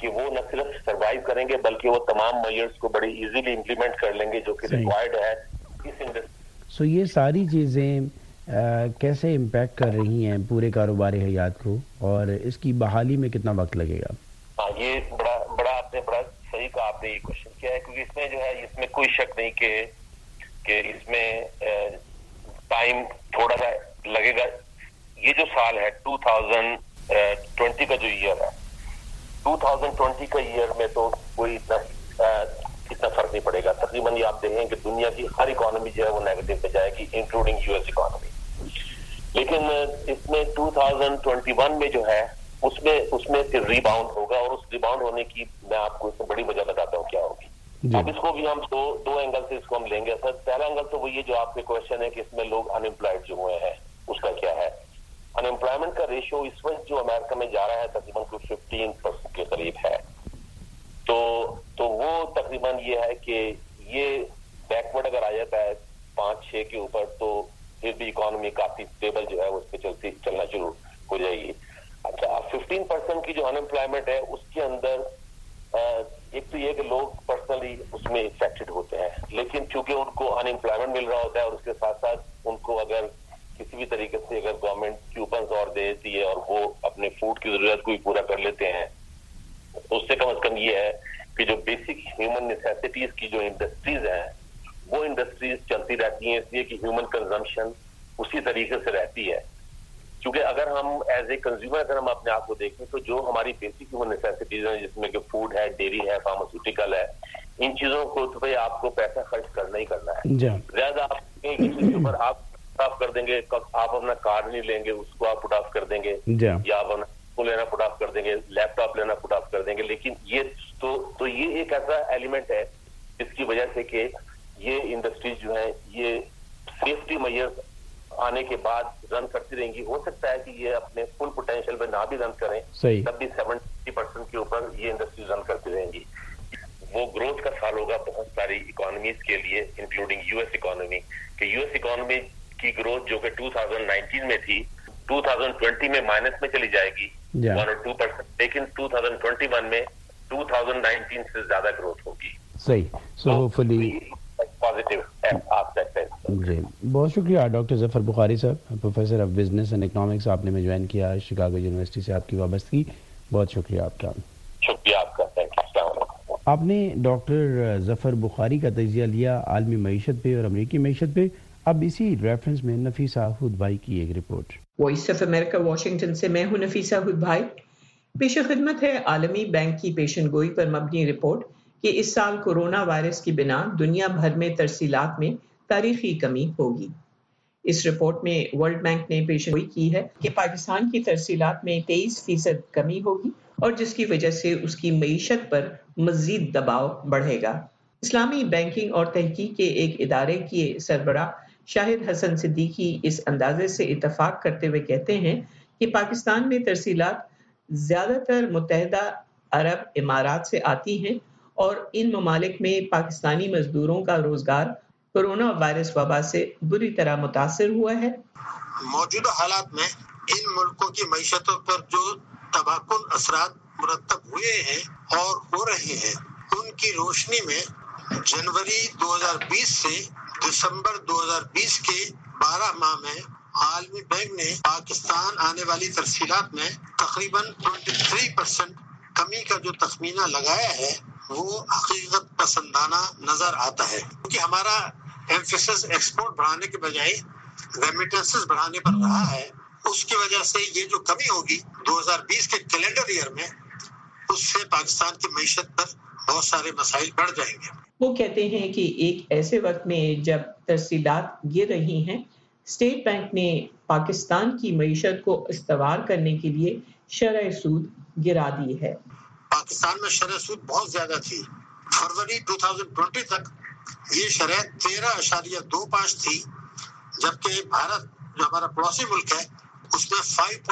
کہ وہ نہ صرف سروائیو کریں گے بلکہ وہ تمام میئرز کو بڑی ایزیلی امپلیمنٹ کر لیں گے جو کہ ریکوائرڈ ہے اس انڈسٹری. سو یہ ساری چیزیں کیسے امپیکٹ کر رہی ہیں پورے کاروباری حیات کو اور اس کی بحالی میں کتنا وقت لگے گا؟ ہاں یہ بڑا آپ نے بڑا صحیح کہا آپ نے یہ کوشچن کیا ہے کیونکہ اس میں جو ہے اس میں کوئی شک نہیں کہ اس میں ٹائم تھوڑا سا لگے گا. یہ جو سال ہے 2020 کا جو ایئر ہے 2020 کا ایئر میں تو کوئی اتنا فرق نہیں پڑے گا. تقریباً یہ آپ دیکھیں کہ دنیا کی ہر اکانومی جو ہے وہ نیگیٹو پہ جائے گی انکلوڈنگ US اکانومی. لیکن اس میں 2021 میں جو ہے اس میں ریباؤنڈ ہوگا اور اس ریباؤنڈ ہونے کی میں آپ کو اس میں بڑی وجہ بتاتا ہوں کیا ہوگی. اب اس کو بھی ہم دو اینگل سے اس کو ہم لیں گے. سر پہلا اینگل تو وہ یہ جو آپ کے کوشچن ہے کہ اس میں لوگ انمپلائڈ جو ہوئے ہیں اس کا کیا ہے. انمپلائمنٹ کا ریشو اس وقت جو امریکہ میں جا رہا ہے تقریباً 15% کے قریب ہے. تو وہ تقریباً یہ ہے کہ یہ بیکورڈ اگر آ جاتا ہے 5-6 کے اوپر تو پھر بھی اکانومی کافی اسٹیبل جو ہے اس پہ چلنا شروع ہو جائے گی. اچھا 15% کی جو انمپلائمنٹ ہے اس کے اندر ایک تو یہ کہ لوگ پرسنلی اس میں افیکٹڈ ہوتے ہیں لیکن چونکہ ان کو انمپلائمنٹ مل رہا ہوتا ہے اور اس کے ساتھ ساتھ ان کو اگر کسی بھی طریقے سے اگر گورنمنٹ کوپنز اور دے دیتی ہے اور وہ اپنے فوڈ کی ضرورت کو بھی پورا کر لیتے ہیں تو اس سے کم از کم یہ ہے کہ جو بیسک ہیومن نیسیسٹیز کی جو انڈسٹریز ہیں وہ انڈسٹریز چلتی رہتی ہیں اس لیے کہ ہیومن کنزمپشن اسی طریقے سے رہتی ہے. کیونکہ اگر ہم ایز اے کنزیومر اگر ہم اپنے آپ کو دیکھیں تو جو ہماری بیسک ہیومن نیسیسٹیز ہیں جس میں کہ فوڈ ہے ڈیری ہے فارماسیوٹیکل ہے ان چیزوں کو تو بھائی آپ کو پیسہ خرچ کرنا ہی کرنا ہے. زیادہ آپ کسی کے اوپر آپ پٹ آف کر دیں گے آپ اپنا کارڈ نہیں لیں گے اس کو آپ پٹ آف کر دیں گے یا آپ اپنا کو لینا پٹ آف کر دیں گے لیپ ٹاپ لینا پٹ آف کر دیں گے. لیکن یہ تو یہ ایک ایسا ایلیمنٹ ہے جس کی وجہ سے کہ یہ انڈسٹریز جو ہیں یہ سیفٹی میئرز آنے کے بعد رن کرتی رہیں گی. ہو سکتا ہے کہ یہ اپنے فل پوٹینشیل پہ نہ بھی رن کریں تب بھی 70% کے اوپر یہ انڈسٹریز رن کرتی رہیں گی. وہ گروتھ کا سال ہوگا بہت ساری اکانومیز کے لیے انکلوڈنگ US اکانومی کہ US اکانومی کی گروتھ جو کہ 2019 میں تھی 2020 میں مائنس میں چلی جائے گی 1 اور 2%. لیکن 2021 میں 2019 سے زیادہ گروتھ ہوگی. صحیح. سو ہوپفلی پازیٹیو آسپیکٹ ہے. جی بہت شکریہ doctor Zafar Bukhari Sahab professor of business and economics آپ نے میں جوائن کیا شکاگو یونیورسٹی سے آپ کی وابستگی بہت شکریہ آپ کا. شکریہ آپ کا. Thank you. السلام علیکم. آپ نے ڈاکٹر ظفر بخاری کا تجزیہ لیا عالمی معیشت پہ اور امریکی معیشت پہ. اب اسی ریفرنس میں نفیسہ ہود بھائی کی ایک report. Voice of America Washington سے میں ہوں نفیسہ ہود بھائی. پیش خدمت ہے عالمی بینک کی پیشن گوئی پر مبنی رپورٹ کہ اس سال کورونا وائرس کی بنا دنیا بھر میں ترسیلات میں تاریخی کمی ہوگی. اس رپورٹ میں ورلڈ بینک نے پیشن گوئی کی ہے کہ پاکستان کی ترسیلات میں 23% کمی ہوگی اور جس کی وجہ سے اس کی معیشت پر مزید دباؤ بڑھے گا. اسلامی بینکنگ اور تحقیق کے ایک ادارے کے سربراہ شاہد حسن صدیقی اس اندازے سے اتفاق کرتے ہوئے کہتے ہیں کہ پاکستان میں ترسیلات زیادہ تر متحدہ عرب امارات سے آتی ہیں اور ان ممالک میں پاکستانی مزدوروں کا روزگار کورونا وائرس وبا سے بری طرح متاثر ہوا ہے. موجودہ حالات میں ان ملکوں کی معیشتوں پر جو تباہ کن اثرات مرتب ہوئے ہیں اور ہو رہے ہیں ان کی روشنی میں جنوری 2020 سے دسمبر 2020 کے 12 ماہ میں عالمی بینک نے پاکستان آنے والی ترسیلات میں تقریباً 23% کمی کا جو تخمینہ لگایا ہے وہ حقیقت پسندانہ نظر آتا ہے کیونکہ ہمارا ایمفیسس ایکسپورٹ بڑھانے کے بجائے ریمیٹنسز بڑھانے پر رہا ہے. اس کی وجہ سے یہ جو کمی ہوگی 2020 کے کیلنڈر ایئر میں اس سے پاکستان کی معیشت پر بہت سارے مسائل بڑھ جائیں گے. وہ کہتے ہیں کہ ایک ایسے وقت میں جب ترسیلات گر رہی ہیں اسٹیٹ بینک نے پاکستان کی معیشت کو استوار کرنے کے لیے شرح سود گرا دی ہے. پاکستان میں شرح سود بہت زیادہ تھی. فروری 2020 تک یہ شرح 13.25 تھی جبکہ بھارت جو ہمارا پڑوسی ملک ہے اس میں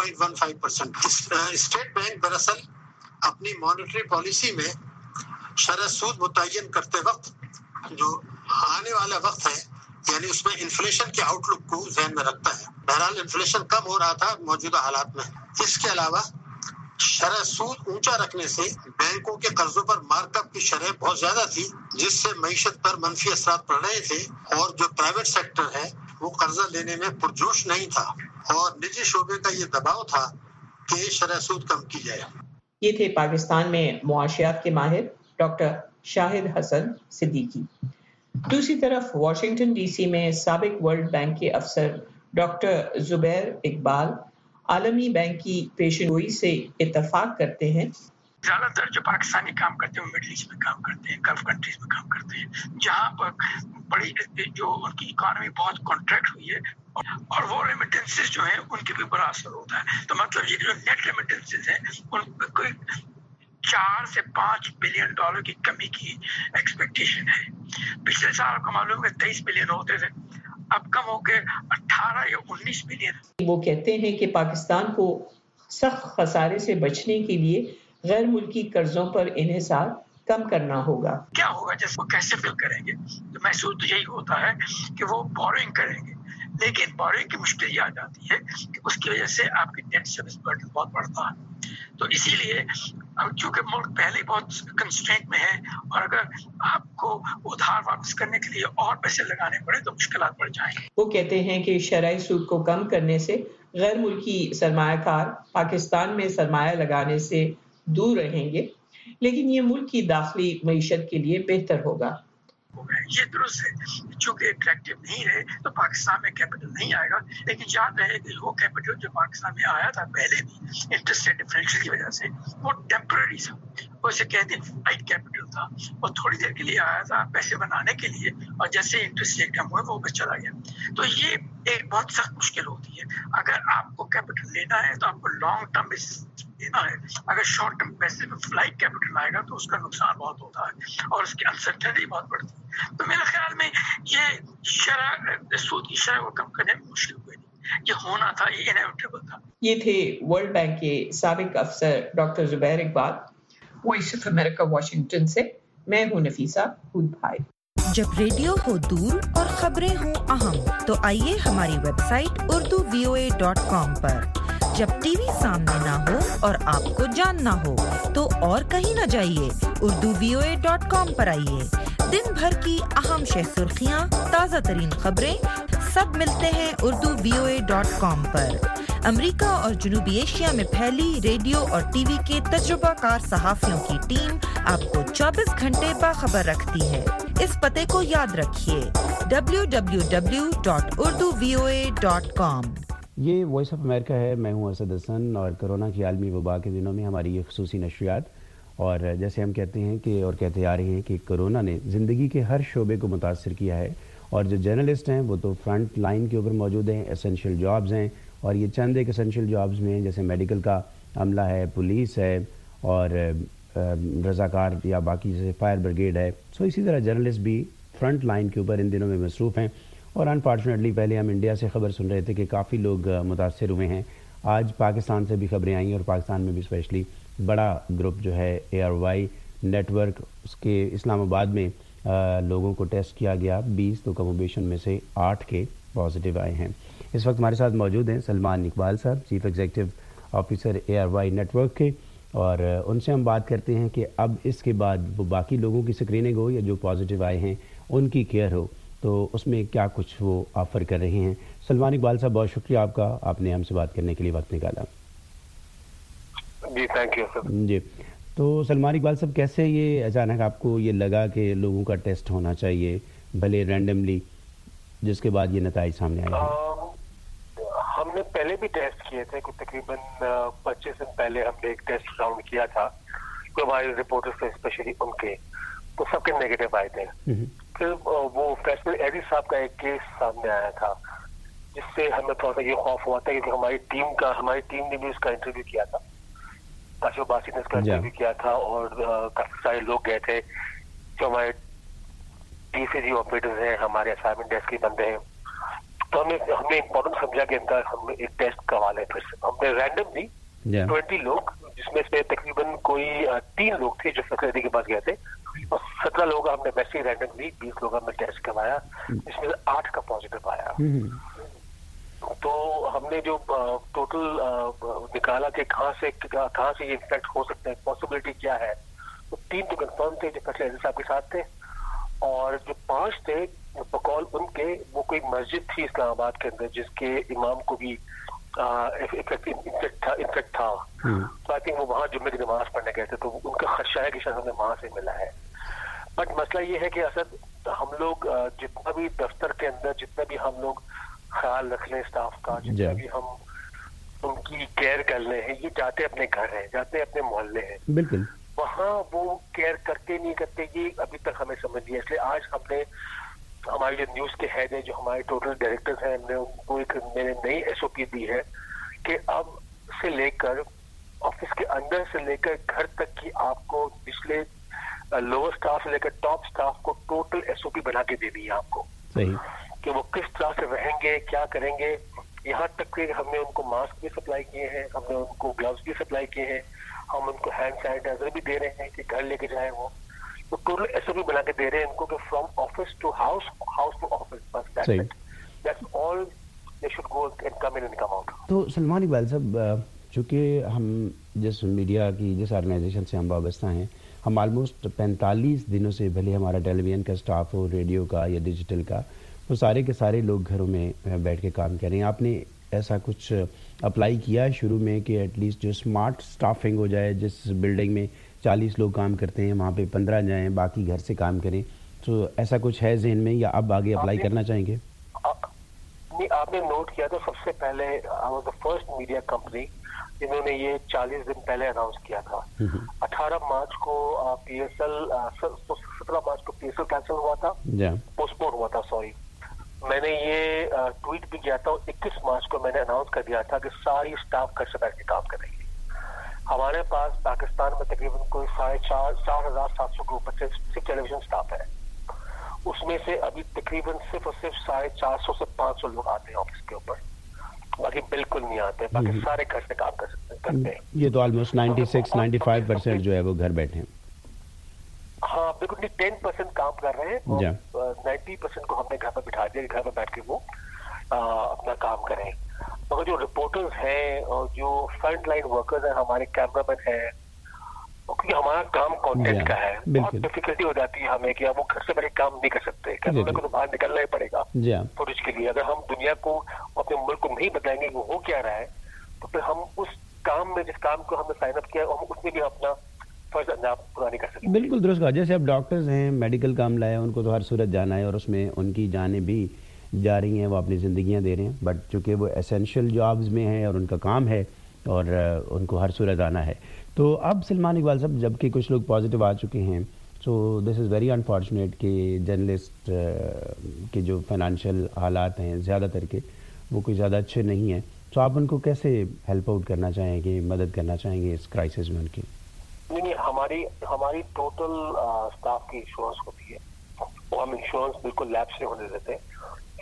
5.15%. اسٹیٹ بینک دراصل اپنی مانیٹری پالیسی میں شرح سود متعین کرتے وقت جو آنے والا وقت ہے یعنی اس میں انفلیشن کے آؤٹ لک کو ذہن میں رکھتا ہے. بہرحال انفلیشن کم ہو رہا تھا موجودہ حالات میں. اس کے علاوہ शरह सूद ऊंचा रखने से बैंकों के कर्जों पर मार्कअप की शरह बहुत ज्यादा थी, जिससे मईशत पर मनफी असरात पड़ रहे थे और जो प्राइवेट सेक्टर है वो कर्जा लेने में पुरजोश नहीं था और निजी शोबे का ये दबाव था कि शरह सूद कम की जाए। ये थे पाकिस्तान में मुआशियात के माहिर डॉक्टर शाहिद हसन सिद्दीकी। दूसरी तरफ वाशिंगटन डीसी में साबिक वर्ल्ड बैंक के अफसर डॉक्टर जुबैर इकबाल आलमी बैंक की पेशेनगोई से इत्तफाक करते हैं। ज्यादातर जो पाकिस्तानी काम करते हैं वो मिडिल ईस्ट में काम करते हैं, गल्फ कंट्रीज में काम करते हैं, जहाँ पर बड़ी जो उनकी इकोनॉमी बहुत कॉन्ट्रैक्ट हुई है और वो रेमिटेंसेस जो हैं उनके भी बड़ा असर होता है। तो मतलब ये जो नेट रेमिटेंसेस हैं उन कोई 4 से 5 बिलियन डॉलर की कमी की एक्सपेक्टेशन है। पिछले साल आपको मालूम है 23 बिलियन होते थे, अब कम हो के 18 या 19 बिलियन। वो कहते हैं कि पाकिस्तान को सख्त खसारे से बचने के लिए गैर मुल्की कर्जों पर इन्हिसार कम करना होगा। क्या होगा जैसे वो कैसे फिल करेंगे? तो महसूस तो यही होता है कि वो बोरिंग करेंगे, लेकिन बोरिंग की मुश्किल ये आ जाती है कि उसकी वजह से आपकी डेट सर्विस बर्डन बहुत बढ़ता है। तो इसीलिए चूंकि मुल्क पहले बहुत कंस्ट्रेंट में है और अगर आपको उधार वापस करने के लिए और पैसे लगाने पड़े तो मुश्किलात बढ़ जाएंगी। वो कहते हैं कि शरई सूद को कम करने से गैर मुल्की सरमायाकार पाकिस्तान में सरमाया लगाने से दूर रहेंगे, लेकिन ये मुल्क की दाखिली मईशत के लिए बेहतर होगा। ये दुरुस्त है, चूंकि अट्रैक्टिव नहीं रहे तो पाकिस्तान में कैपिटल नहीं आएगा, लेकिन याद रहे कि वो कैपिटल जो पाकिस्तान में आया था पहले भी इंटरेस्ट रेट डिफरेंशियल की वजह से वो टेम्पररी था, वो इसे कहते हैं फ्लाइट कैपिटल था, वो थोड़ी देर के लिए आया था पैसे बनाने के लिए और जैसे इंटरेस्ट रेट कम हुए वो बस चला गया। तो ये एक बहुत सख्त मुश्किल होती है। अगर आपको कैपिटल लेना है तो आपको लॉन्ग टर्म बेसिस लेना है, अगर शॉर्ट टर्म पैसे में फ्लाइट कैपिटल आएगा तो उसका नुकसान बहुत होता है और उसकी अनसर्टेनिटी बहुत बढ़ती है। तो मेरे ख्याल में ये शरह सूद की शरह को कम करने में मुश्किल हुई नहीं, ये होना था, ये इनएविटेबल था। ये थे वर्ल्ड बैंक के साबिक अफसर doctor Zubair Iqbal. Voice of America Washington से मैं हूं नफीसा हुद भाई। जब रेडियो हो दूर और खबरें हो अहम तो आइए हमारी वेबसाइट urduvoa.com पर। जब टीवी सामने ना हो और आपको जानना हो तो और कहीं न जाइए, urduvoa.com पर आइए। दिन भर की अहम सुर्खियां, ताज़ा तरीन खबरें सब मिलते हैं urduvoa.com पर। अमेरिका और जनूबी एशिया में फैली रेडियो और टीवी के तजुर्बाकार सहाफियों की टीम आपको 24 घंटे बाखबर रखती है। इस पते को याद रखिए, www.urduvoa.com। ये वॉइस ऑफ अमेरिका है, मैं हूं असद हसन और कोरोना की आलमी वबा के दिनों में हमारी ये खुसूसी नशरियात, और जैसे हम कहते हैं कि और कहते आ रहे हैं कि कोरोना ने ज़िंदगी के हर शोबे को मुतासर किया है, और जो जर्नलिस्ट हैं वो तो फ्रंट लाइन के ऊपर मौजूद हैं, एसेंशियल जॉब्स हैं, और ये चंद एक एसेंशियल जॉब्स में जैसे मेडिकल का अमला है, पुलिस है और रज़ाकार या बाकी जैसे फायर ब्रिगेड है। सो इसी तरह जर्नलिस्ट भी फ्रंट लाइन के ऊपर इन दिनों में मसरूफ़ हैं। और अनफॉर्चुनेटली पहले हम इंडिया से ख़बर सुन रहे थे कि काफ़ी लोग मुतासर हुए हैं। आज पाकिस्तान से भी खबरें आई और पाकिस्तान में भी स्पेशली बड़ा ग्रुप जो है ARY नेटवर्क, उसके इस्लामाबाद में लोगों को टेस्ट किया गया 20, तो कमोबेशन में से 8 के पॉजिटिव आए हैं। इस वक्त हमारे साथ मौजूद हैं Salman Iqbal Sahab, chief executive officer ARY network के, और उनसे हम बात करते हैं कि अब इसके बाद वो बाकी लोगों की स्क्रीनिंग हो या जो पॉजिटिव आए हैं उनकी केयर हो, तो उसमें क्या कुछ वो ऑफ़र कर रहे हैं। सलमान इकबाल साहब, बहुत शुक्रिया आपका, आपने हमसे बात करने के लिए वक्त निकाला। जी थैंक यू सर। जी, तो सलमान इकबाल साहब, कैसे ये अचानक आपको ये लगा कि लोगों का टेस्ट होना चाहिए भले रैंडमली, जिसके बाद ये नताइज सामने आए हैं? हमने पहले भी टेस्ट किए थे, कुछ तकरीबन 25 दिन पहले हमने एक टेस्ट राउंड किया था, तो हमारे रिपोर्टर्स थे स्पेशली उनके, तो सबके नेगेटिव आए थे। फिर वो फैसल एडी साहब का एक केस सामने आया था, जिससे हमें थोड़ा सा ये खौफ हुआ था, क्योंकि हमारी टीम ने भी उसका इंटरव्यू किया था, काशिफ बासी ने उसका इंटरव्यू किया था, और काफी सारे लोग गए थे जो हमारे DCG ऑपरेटर्स हैं, हमारे असाइनमेंट डेस्क के बंदे हैं। तो हमने इम्पोर्टेंट समझा कि इनका हम एक टेस्ट करवा लें। फिर से हमने रैंडमली 20 लोग, जिसमें से तकरीबन कोई 3 लोग थे जो फैसिलिटी के पास गए थे, और 17 लोग हमने वैसे ही रैंडमली 20 लोग हमने टेस्ट करवाया, जिसमें से 8 का पॉजिटिव आया। تو ہم نے جو ٹوٹل نکالا کہ کہاں سے یہ انفیکٹ ہو سکتے ہیں، پاسبلٹی کیا ہے، تو 3 تو کنفرم تھے جو فیصل عزیز صاحب کے ساتھ تھے، اور جو 5 تھے بقول ان کے وہ کوئی مسجد تھی اسلام آباد کے اندر جس کے امام کو بھی انفیکٹ تھا، تو آئی تھنک وہ وہاں جمعے کی نماز پڑھنے گئے تھے، تو ان کا خدشہ ہے کہ شاید ہمیں وہاں سے ملا ہے. بٹ مسئلہ یہ ہے کہ اسد ہم لوگ جتنا بھی دفتر کے اندر جتنا بھی ہم لوگ خیال رکھ لیں اسٹاف کا، جتنا بھی ہم ان کی کیئر کر لیں، یہ جاتے اپنے گھر ہیں، جاتے اپنے محلے ہیں، بالکل وہاں وہ کیئر کرتے نہیں کرتے، یہ ابھی تک ہمیں سمجھ نہیں ہے. اس لیے آج ہم نے ہماری جو نیوز کے ہیڈ ہیں، جو ہمارے ٹوٹل ڈائریکٹرز ہیں، ہم نے ان کو ایک نئی SOP دی ہے کہ اب سے لے کر آفس کے اندر سے لے کر گھر تک کی آپ کو پچھلے لوور اسٹاف سے لے کر ٹاپ اسٹاف کو ٹوٹل SOP بنا کے دے دی ہے آپ کو، کہ وہ کس طرح سے رہیں گے، کیا کریں گے. یہاں تک کہ ہم نے ان کو ماسک بھی سپلائی کیے ہیں، ہم نے ان کو گلوز بھی سپلائی کیے ہیں، ہم ان کو ہینڈ سینیٹائزر بھی دے رہے ہیں کہ گھر لے کے جائیں. وہ تو ٹوٹل SOP بنا کے دے رہے ہیں ان کو کہ from office to house, house to office, بس that's all they should go and come in and come out. تو سلمان اقبال صاحب، چونکہ ہم جس میڈیا کی جس آرگنائزیشن سے ہم وابستہ ہیں، ہم آلموسٹ 45 دنوں سے، بھلے ہمارا ٹیلی ویژن کا اسٹاف ہو، ریڈیو کا یا ڈیجیٹل کا، وہ سارے کے سارے لوگ گھروں میں بیٹھ کے کام کر رہے ہیں. آپ نے ایسا کچھ اپلائی کیا ہے شروع میں کہ ایٹ لیسٹ جو اسمارٹ اسٹافنگ ہو جائے، جس بلڈنگ میں 40 لوگ کام کرتے ہیں وہاں پہ 15 جائیں، باقی گھر سے کام کریں؟ تو ایسا کچھ ہے ذہن میں یا اب آگے اپلائی کرنا چاہیں گے؟ آپ نے نوٹ کیا تو سب سے پہلے فرسٹ میڈیا کمپنی جنہوں نے یہ 40 دن پہلے اناؤنس کیا تھا. 18 مارچ کو PSL 17 مارچ کو PSL کینسل ہوا تھا، پوسٹ پون ہوا تھا، سوری. میں نے یہ ٹویٹ بھی کیا تھا، 21 مارچ کو میں نے اناؤنس کر دیا تھا کہ ساری اسٹاف گھر سے بیٹھ کے کام کریں گے. ہمارے پاس پاکستان میں تقریباً کوئی 4,700 کے اوپر سے ٹیلی ویژن اسٹاف ہے. اس میں سے ابھی تقریباً صرف اور صرف 450 سے 500 لوگ آتے ہیں آفس کے اوپر، باقی بالکل نہیں آتے، باقی سارے گھر سے کام کرتے ہیں. یہ تو آلموسٹ 96-95% جو ہے وہ گھر بیٹھے ہیں. ہاں بالکل نہیں، 10% کام کر رہے ہیں، 90% کو ہم نے گھر پر بٹھا دیا کہ گھر پر بیٹھ کے وہ اپنا کام کریں. مگر جو رپورٹرز ہیں اور جو فرنٹ لائن ورکرز ہیں، ہمارے کیمرہ مین ہیں، کیونکہ ہمارا کام کانٹینٹ کا ہے، بہت ڈیفیکلٹی ہو جاتی ہے ہمیں کہ وہ گھر سے بڑے کام نہیں کر سکتے، کیمرہ مین کو تو باہر نکلنا ہی پڑے گا فوٹیج کے لیے. اگر ہم دنیا کو اپنے ملک کو نہیں بتائیں گے وہ ہو کیا رہا ہے، تو پھر ہم اس کام میں، جس کام کو ہم نے سائن اپ کیا ہم اس میں بھی اپنا فرض انجام پورا نہیں کر سکتے. بالکل درست کہا. جیسے اب ڈاکٹرز ہیں، میڈیکل کام لائے، ان کو تو ہر صورت جانا ہے اور اس میں ان کی جانیں بھی جا رہی ہیں، وہ اپنی زندگیاں دے رہے ہیں، بٹ چونکہ وہ اسینشیل جابز میں ہیں اور ان کا کام ہے اور ان کو ہر صورت آنا ہے. تو اب سلمان اقبال صاحب، جب کہ کچھ لوگ پازیٹیو آ چکے ہیں، so this is very unfortunate کہ جرنلسٹ کے جو فائنانشیل حالات ہیں زیادہ تر کے وہ کوئی زیادہ اچھے نہیں ہیں، تو آپ ان کو کیسے ہیلپ آؤٹ کرنا چاہیں گے، مدد کرنا چاہیں گے اس کرائسس میں ان کی؟ نہیں، ہماری ٹوٹل اسٹاف کی انشورنس ہوتی ہے، وہ ہم انشورنس بالکل لیب سے ہونے دیتے ہیں.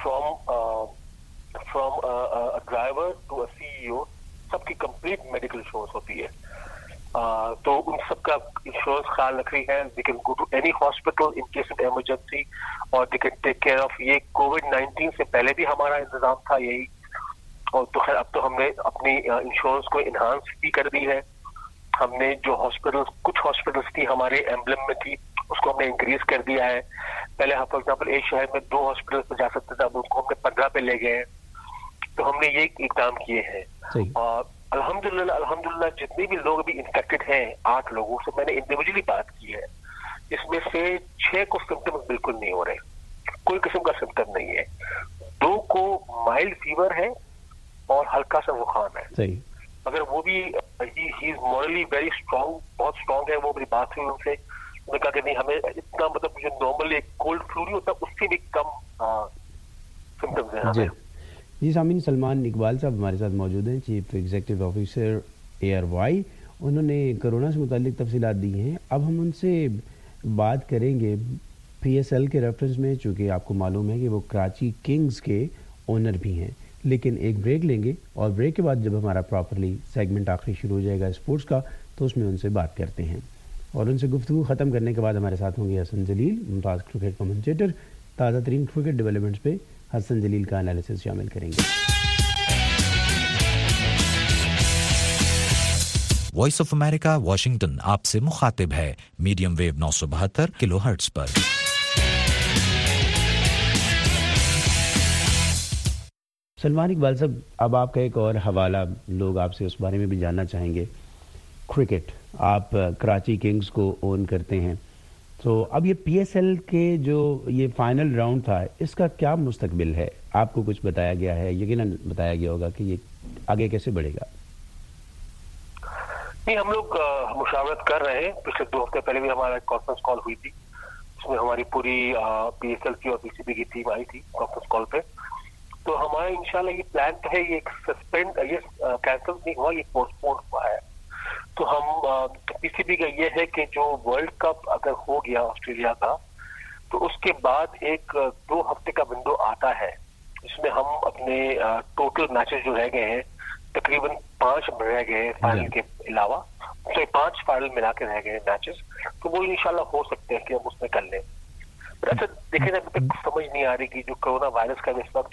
فرام ڈرائیور ٹو CEO سب کی کمپلیٹ میڈیکل انشورنس ہوتی ہے. تو ان سب کا انشورنس خیال رکھ رہی ہے. They can go to any hospital in case of emergency اور they can take care of. یہ COVID-19 سے پہلے بھی ہمارا انتظام تھا یہی، اور تو خیر اب تو ہم نے اپنی انشورنس کو انہانس بھی کر دی ہے. ہم نے جو کچھ ہاسپٹلس تھی ہمارے ایمبلم میں تھی، اس کو ہم نے انکریز کر دیا ہے. پہلے ہم فار ایگزامپل ایک شہر میں 2 ہاسپٹل پہ جا سکتے تھے، اب ان کو ہم نے 15 پہ لے گئے. تو ہم نے یہ اقدام کیے ہیں. اور الحمدللہ جتنے بھی لوگ بھی انفیکٹڈ ہیں، 8 لوگوں سے میں نے انڈیویجلی بات کی ہے، اس میں سے 6 کو سمپٹمز بالکل نہیں ہو رہے، کوئی قسم کا سمپٹم نہیں ہے. 2 کو مائلڈ فیور ہے اور ہلکا سا زکام ہے، مگر وہ بھی he is morally very strong, بہت اسٹرانگ ہے. وہ میری بات ہوئی ان سے، انہوں نے کہا کہ نہیں ہمیں اتنا، مطلب جو نارملی کولڈ فلو نہیں ہوتا اس سے بھی کم سمپٹمز ہیں ہمیں. جی سامعین، سلمان اقبال صاحب ہمارے ساتھ موجود ہیں، چیف ایگزیکٹو آفیسر ARY. انہوں نے کرونا سے متعلق تفصیلات دی ہیں. اب ہم ان سے بات کریں گے PSL کے ریفرنس میں، چونکہ آپ کو معلوم ہے کہ وہ کراچی کنگز کے اونر بھی ہیں. لیکن ایک بریک لیں گے اور بریک کے بعد جب ہمارا پراپرلی سیگمنٹ آخری شروع ہو جائے گا اسپورٹس کا، تو اس میں ان سے بات کرتے ہیں. اور ان سے گفتگو ختم کرنے کے بعد ہمارے ساتھ ہوں گے حسن جلیل، ممتاز کرکٹ کمنٹیٹر. تازہ ترین کرکٹ ڈیولپمنٹس پہ حسن جلیل کا انالیسس شامل کریں گے. वॉइस ऑफ अमेरिका वॉशिंगटन आपसे मुखातिब है मीडियम वेव 972 किलोहर्ट्ज पर। सलमान इकबाल साहब, अब आपका एक और हवाला लोग आपसे उस बारे में भी जानना चाहेंगे। क्रिकेट, आप कराची किंग्स को ओन करते हैं, तो अब ये पीएसएल के जो ये फाइनल राउंड था, इसका क्या मुस्तकबिल है? आपको कुछ बताया गया है? यकीनन बताया गया होगा कि ये आगे कैसे बढ़ेगा। नहीं, हम लोग मुशावरत कर रहे हैं। पिछले 2 हफ्ते पहले भी हमारा कॉन्फ्रेंस कॉल हुई थी, उसमें हमारी पूरी पीएसएल की और पीसीबी की टीम आई थी कॉन्फ्रेंस कॉल पे। तो हमारा इंशाल्लाह ये प्लान तो है, ये सस्पेंड, ये कैंसिल नहीं हुआ, ये पोस्टपोन हुआ है। तो हम पीसीबी का ये है कि जो वर्ल्ड कप अगर हो गया ऑस्ट्रेलिया का, तो उसके बाद एक 2 हफ्ते का विंडो आता है, जिसमें हम अपने टोटल मैचेस जो रह गए हैं, तकरीबन 5 रह गए हैं फाइनल के अलावा, तो 5 फाइनल मिला के रह गए हैं मैचेस, तो वो इंशाल्लाह हो सकते हैं कि हम उसमें कर लें। अच्छा देखें, अभी तक समझ नहीं आ रही कि जो कोरोना वायरस का इस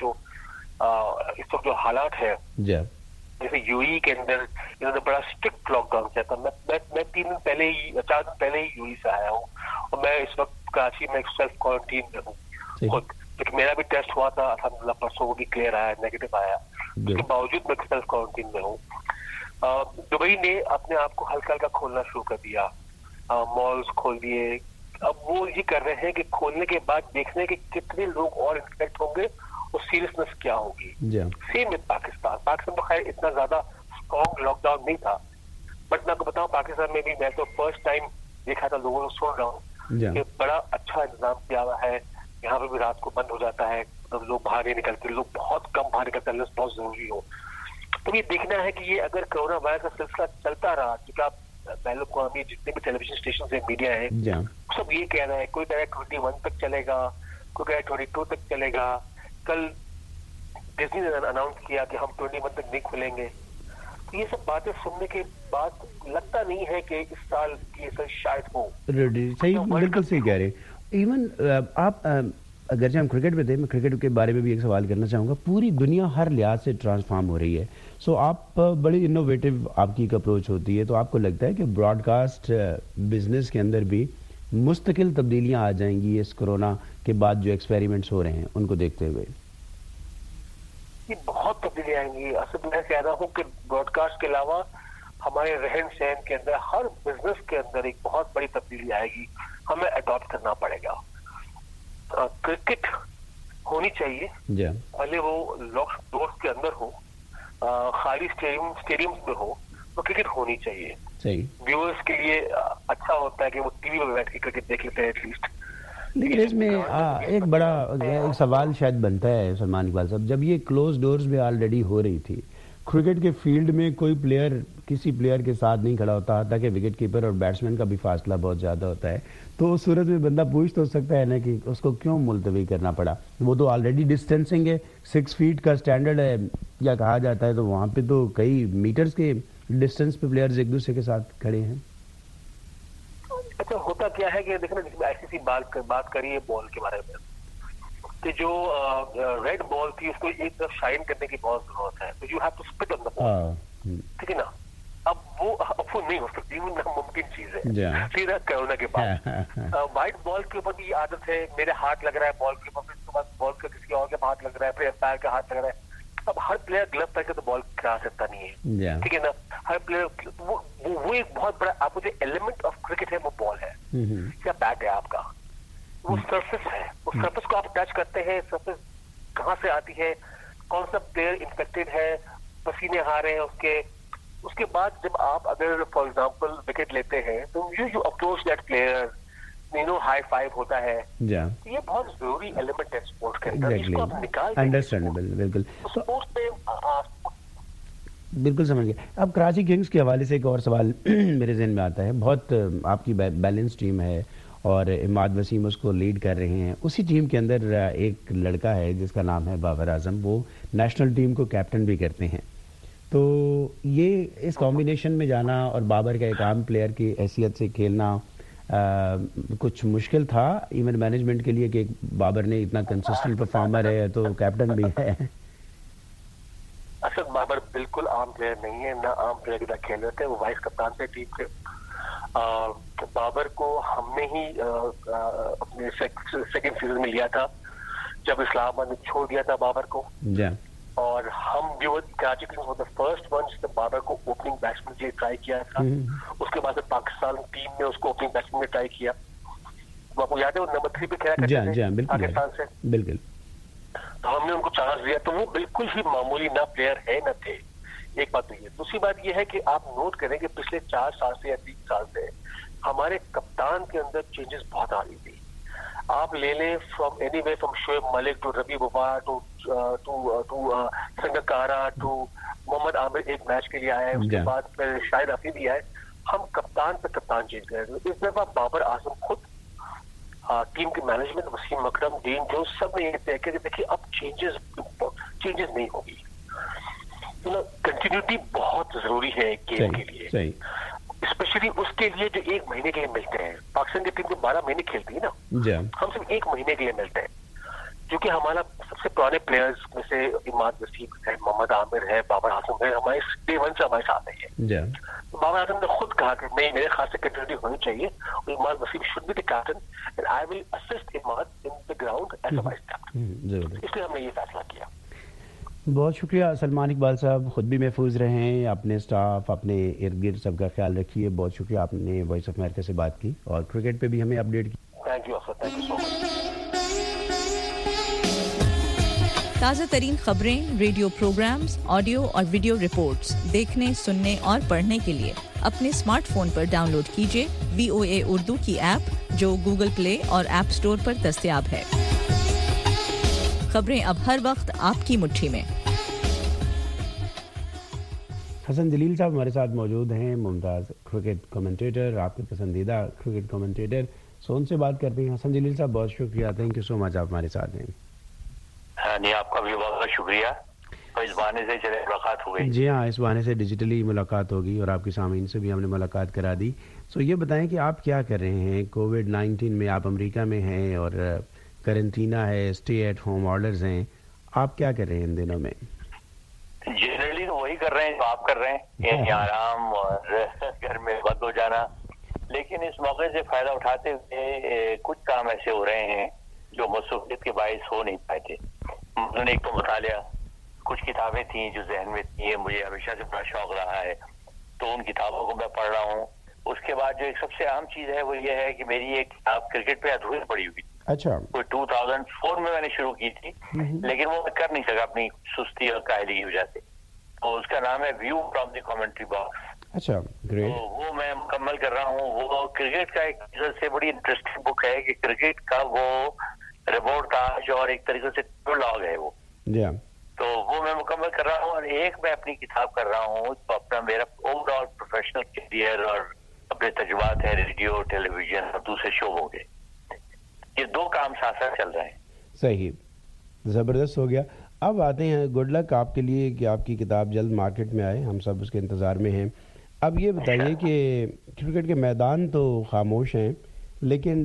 वक्त जो हालात है, जैसे यूएई के अंदर इन्होंने बड़ा स्ट्रिक्ट लॉकडाउन किया था। मैं 4 दिन पहले ही यूएई से आया हूँ, और मैं इस वक्त कराची में सेल्फ क्वारंटीन में हूँ खुद, लेकिन मेरा भी टेस्ट हुआ था अल्हम्दुलिल्लाह, परसों वो भी क्लियर आया, नेगेटिव आया, उसके बावजूद मैं सेल्फ क्वारंटीन में हूँ। दुबई ने अपने आप को हल्का हल्का खोलना शुरू कर दिया, मॉल्स खोल दिए। अब वो ये कर रहे हैं कि खोलने के बाद देखने के कितने लोग और इन्फेक्ट होंगे और सीरियसनेस क्या होगी। सेम विद पाकिस्तान तो खैर इतना ज्यादा स्ट्रॉन्ग लॉकडाउन नहीं था, बट मैं आपको बताऊं, पाकिस्तान में भी मैं तो फर्स्ट टाइम देखा था, लोगों को सुन रहा हूँ कि बड़ा अच्छा इंतजाम किया हुआ है। यहाँ पे भी रात को बंद हो जाता है, तो लोग बाहर नहीं निकलते, लोग बहुत कम बाहर निकलते हैं, बहुत जरूरी हो। तो ये देखना है कि ये अगर कोरोना वायरस का सिलसिला चलता रहा, क्योंकि आप पहले को अभी जितने भी टेलीविजन स्टेशन है, मीडिया है, सब ये कह रहे हैं, कोई कह 21 तक चलेगा, कोई कह 22 तक चलेगा। कल डिज्नी ने अनाउंस किया कि हम 21 तक नहीं खुलेंगे। तो ये सब बातें सुनने के बाद लगता नहीं है कि इस साल ये सब शायद हो। सही, बिल्कुल सही कह रहे। इवन आप अगर हम क्रिकेट पे थे, मैं क्रिकेट के बारे में भी एक सवाल करना चाहूँगा। पूरी दुनिया हर लिहाज से ट्रांसफॉर्म हो रही है, सो आप बड़ी इनोवेटिव आपकी एक अप्रोच होती है, तो आपको लगता है कि ब्रॉडकास्ट बिजनेस के अंदर भी मुस्तकिल तब्दीलियां आ जाएंगी इस कोरोना के बाद जो एक्सपेरिमेंट्स हो रहे हैं उनको देखते हुए? ये बहुत तब्दीलियां आएंगी। असल मैं कह रहा हूँ कि ब्रॉडकास्ट के अलावा हमारे रहन सहन के अंदर, हर बिजनेस के अंदर एक बहुत बड़ी तब्दीली आएगी, हमें अडॉप्ट करना पड़ेगा। क्रिकेट होनी चाहिए, भले वो लॉक्ड डोर्स के अंदर हो, खाली स्टेडियम्स में हो, तो क्रिकेट होनी चाहिए। व्यूअर्स के लिए अच्छा होता है कि वो टीवी में बैठ के क्रिकेट देख लेते हैं एटलीस्ट। लेकिन इसमें एक बड़ा एक सवाल शायद बनता है सलमान इकबाल साहब, जब ये क्लोज डोर्स में ऑलरेडी हो रही थी, क्रिकेट के फील्ड में कोई प्लेयर किसी प्लेयर के साथ नहीं खड़ा होता, ताकि विकेट कीपर और बैट्समैन का भी फासला बहुत ज़्यादा होता है, तो उस सूरत में बंदा पूछ तो सकता है ना कि उसको क्यों मुलतवी करना पड़ा। वो तो ऑलरेडी डिस्टेंसिंग है, 6 फीट का स्टैंडर्ड है या कहा जाता है, तो वहाँ पे तो कई मीटर्स के डिस्टेंस पे प्लेयर्स एक दूसरे के साथ खड़े हैं। अच्छा होता क्या है कि देखना, जिसमें आईसीसी बात करी है बॉल के बारे में, कि जो रेड बॉल थी उसको एक तरफ शाइन करने की बहुत जरूरत है, तो you have to spit on the ball, ठीक है ना। अब वो नहीं हो सकती, वो नामुमकिन चीज है सीधा कोरोना के बाद। व्हाइट बॉल के ऊपर भी आदत है, मेरे हाथ लग रहा है बॉल के ऊपर, फिर उसके बाद बॉल का किसी और के हाथ लग रहा है, फिर एम्पायर का हाथ लग रहा है। अब हर प्लेयर ग्लव पहन के तो बॉल खिला सकता नहीं है, ठीक है ना। हर प्लेयर वो एक बहुत बड़ा आपको जो एलिमेंट ऑफ क्रिकेट है वो बॉल है या बैट है आपका, वो सरफेस है, उस सरफेस को आप टच करते हैं, सरफेस कहाँ से आती है, कौन सा प्लेयर इन्फेक्टेड है, पसीने आ रहे हैं उसके बाद जब आप अगर फॉर एग्जांपल विकेट लेते हैं तो you approach that player, high five होता है। ये बहुत जरूरी एलिमेंट है स्पोर्ट्स के अंदर, इसको आप निकाल अंडरस्टैंडेबल, बिल्कुल स्पोर्ट्स में बिल्कुल समझ गए। अब कराची किंग्स के हवाले से एक और सवाल मेरे जहन में आता है। बहुत आपकी बैलेंस टीम है और इमाद वसीम उसको लीड कर रहे हैं। उसी टीम के अंदर एक लड़का है जिसका नाम है बाबर आजम, वो नेशनल टीम को कैप्टन भी करते हैं। तो ये इस कॉम्बिनेशन में जाना और बाबर का एक आम प्लेयर की हैसियत से खेलना कुछ मुश्किल था इवेंट मैनेजमेंट के लिए, कि बाबर ने इतना कंसिस्टेंट परफॉर्मर है तो कैप्टन भी है। اسد بابر بالکل عام پلیئر نہیں ہے, نہ عام پلیئر کی طرح کھیل رہے تھے, وہ وائس کپتان تھے ٹیم کے. بابر کو ہم نے ہی اپنے سیکنڈ سیزن میں لیا تھا جب اسلام آباد نے چھوڑ دیا تھا بابر کو, اور ہم بھی وہ Karachi kings was the first one جس نے بابر کو اوپننگ بیٹسمین کے لیے ٹرائی کیا تھا. اس کے بعد پاکستان ٹیم نے اس کو اوپننگ بیٹسمین میں ٹرائی کیا. آپ کو یاد ہے وہ نمبر 3 پہ کھیلا کرتے تھے پاکستان سے, بالکل. تو ہم نے ان کو چانس دیا, تو وہ بالکل ہی معمولی نہ پلیئر ہے نہ تھے. ایک بات تو یہ. دوسری بات یہ ہے کہ آپ نوٹ کریں کہ پچھلے 4 سال سے یا 3 سال سے ہمارے کپتان کے اندر چینجز بہت آ رہی تھی. آپ لے لیں from anyway, from Shoaib Malik to ربی ببا ٹو سنگکارا ٹو محمد عامر ایک میچ کے لیے آیا ہے, اس کے بعد پھر شاہد حفیظ آئے. ہم کپتان پہ کپتان چینج کر رہے ہیں. اس دفعہ بابر اعظم خود, ٹیم کی مینجمنٹ, وسیم اکرم, ڈین جو سب نے یہ طے کیا کہ دیکھیے اب چینجز نہیں ہوگی. کنٹینیوٹی بہت ضروری ہے گیم کے لیے, اسپیشلی اس کے لیے جو 1 مہینے کے لیے ملتے ہیں. پاکستان کی ٹیم جو 12 مہینے کھیلتی ہے نا, ہم صرف 1 مہینے کے لیے ملتے ہیں. جو کہ ہمارا سب سے پرانے پلیئرز میں سے اماد وسیم ہے, محمد عامر ہے, بابر اعظم ہے, ہمارے ڈے 1 سے ہمارے ساتھ ہیں. بابر اعظم نے خود کہا کہ نہیں, میرے خاص سے کنٹینیوٹی ہونی چاہیے, اور Imad Wasim should be the captain and I will assist Imad in the ground as a vice captain. اس لیے ہم نے یہ فیصلہ کیا. بہت شکریہ سلمان اقبال صاحب, خود بھی محفوظ رہیں, اپنے اسٹاف, اپنے ارد گرد سب کا خیال رکھیے. بہت شکریہ آپ نے وائس آف امریکہ سے بات کی اور کرکٹ پہ بھی ہمیں اپڈیٹ کی. Thank you Afsar, thank you so much. تازہ ترین خبریں, ریڈیو پروگرامز, آڈیو اور ویڈیو رپورٹس دیکھنے, سننے اور پڑھنے کے لیے اپنے اسمارٹ فون پر ڈاؤن لوڈ کیجیے VOA اردو کی ایپ, جو گوگل پلے اور ایپ اسٹور پر دستیاب ہے. خبریں اب ہر وقت آپ کی مٹھی میں. حسن جلیل صاحب ہمارے ساتھ موجود ہیں, ممتاز کرکٹ کمنٹیٹر, آپ کے پسندیدہ کرکٹ کمنٹیٹر. سو ان سے بات کرتے ہیں. حسن جلیل صاحب بہت شکریہ, تھینک یو سو مچ, آپ ہمارے ساتھ ہیں. نہیں, آپ کا بھی بہت بہت شکریہ. تو اس بہانے سے چلے ملاقات ہو گئی. جی ہاں, اس بہانے سے ڈیجیٹلی ملاقات ہوگی اور آپ کے سامعین سے بھی ہم نے ملاقات کرا دی. سو یہ بتائیں کہ آپ کیا کر رہے ہیں کووڈ-19 میں؟ آپ امریکہ میں ہیں اور کرنٹینا ہے, اسٹے ایٹ ہوم آرڈرز ہیں, آپ کیا کر رہے ہیں ان دنوں میں؟ جنرلی تو وہی کر رہے ہیں جو آپ کر رہے ہیں, یعنی آرام اور گھر میں بند ہو جانا. لیکن اس موقع سے فائدہ اٹھاتے ہوئے کچھ کام ایسے ہو رہے ہیں جو مصروفیت کے باعث ہو نہیں پائے تھے. مثلاً ایک تو مطالعہ, کچھ کتابیں تھیں جو ذہن میں تھیں, مجھے ہمیشہ سے بڑا شوق رہا ہے, تو ان کتابوں کو میں پڑھ رہا ہوں. اس کے بعد جو ایک سب سے عام چیز ہے وہ یہ ہے کہ میری ایک کتاب کرکٹ پہ ادھوری پڑی ہوئی. اچھا. کوئی 2004 میں نے شروع کی تھی, لیکن وہ میں کر نہیں سکا اپنی سستی اور کاہلی کی وجہ سے. تو اس کا نام ہے view from the commentary box. اچھا, گریٹ. تو وہ میں مکمل کر رہا ہوں. وہ کرکٹ کا ایک سے بڑی انٹرسٹنگ بک ہے کہ کرکٹ کا وہ رپورٹاج اور ایک طریقے سے لاگ ہے وہ. تو وہ میں مکمل کر رہا ہوں. اور ایک میں اپنی کتاب کر رہا ہوں تو اپنا میرا اوور آل پروفیشنل کیریئر اور اپنے تجربات ہیں ریڈیو, ٹیلی ویژن اور دوسرے شعبوں کے. یہ 2 کام ساتھ ساتھ چل رہے ہیں. صحیح, زبردست ہو گیا. اب آتے ہیں, گڈ لک آپ کے لیے کہ آپ کی کتاب جلد مارکیٹ میں آئے, ہم سب اس کے انتظار میں ہیں. اب یہ بتائیے کہ کرکٹ کے میدان تو خاموش ہیں, لیکن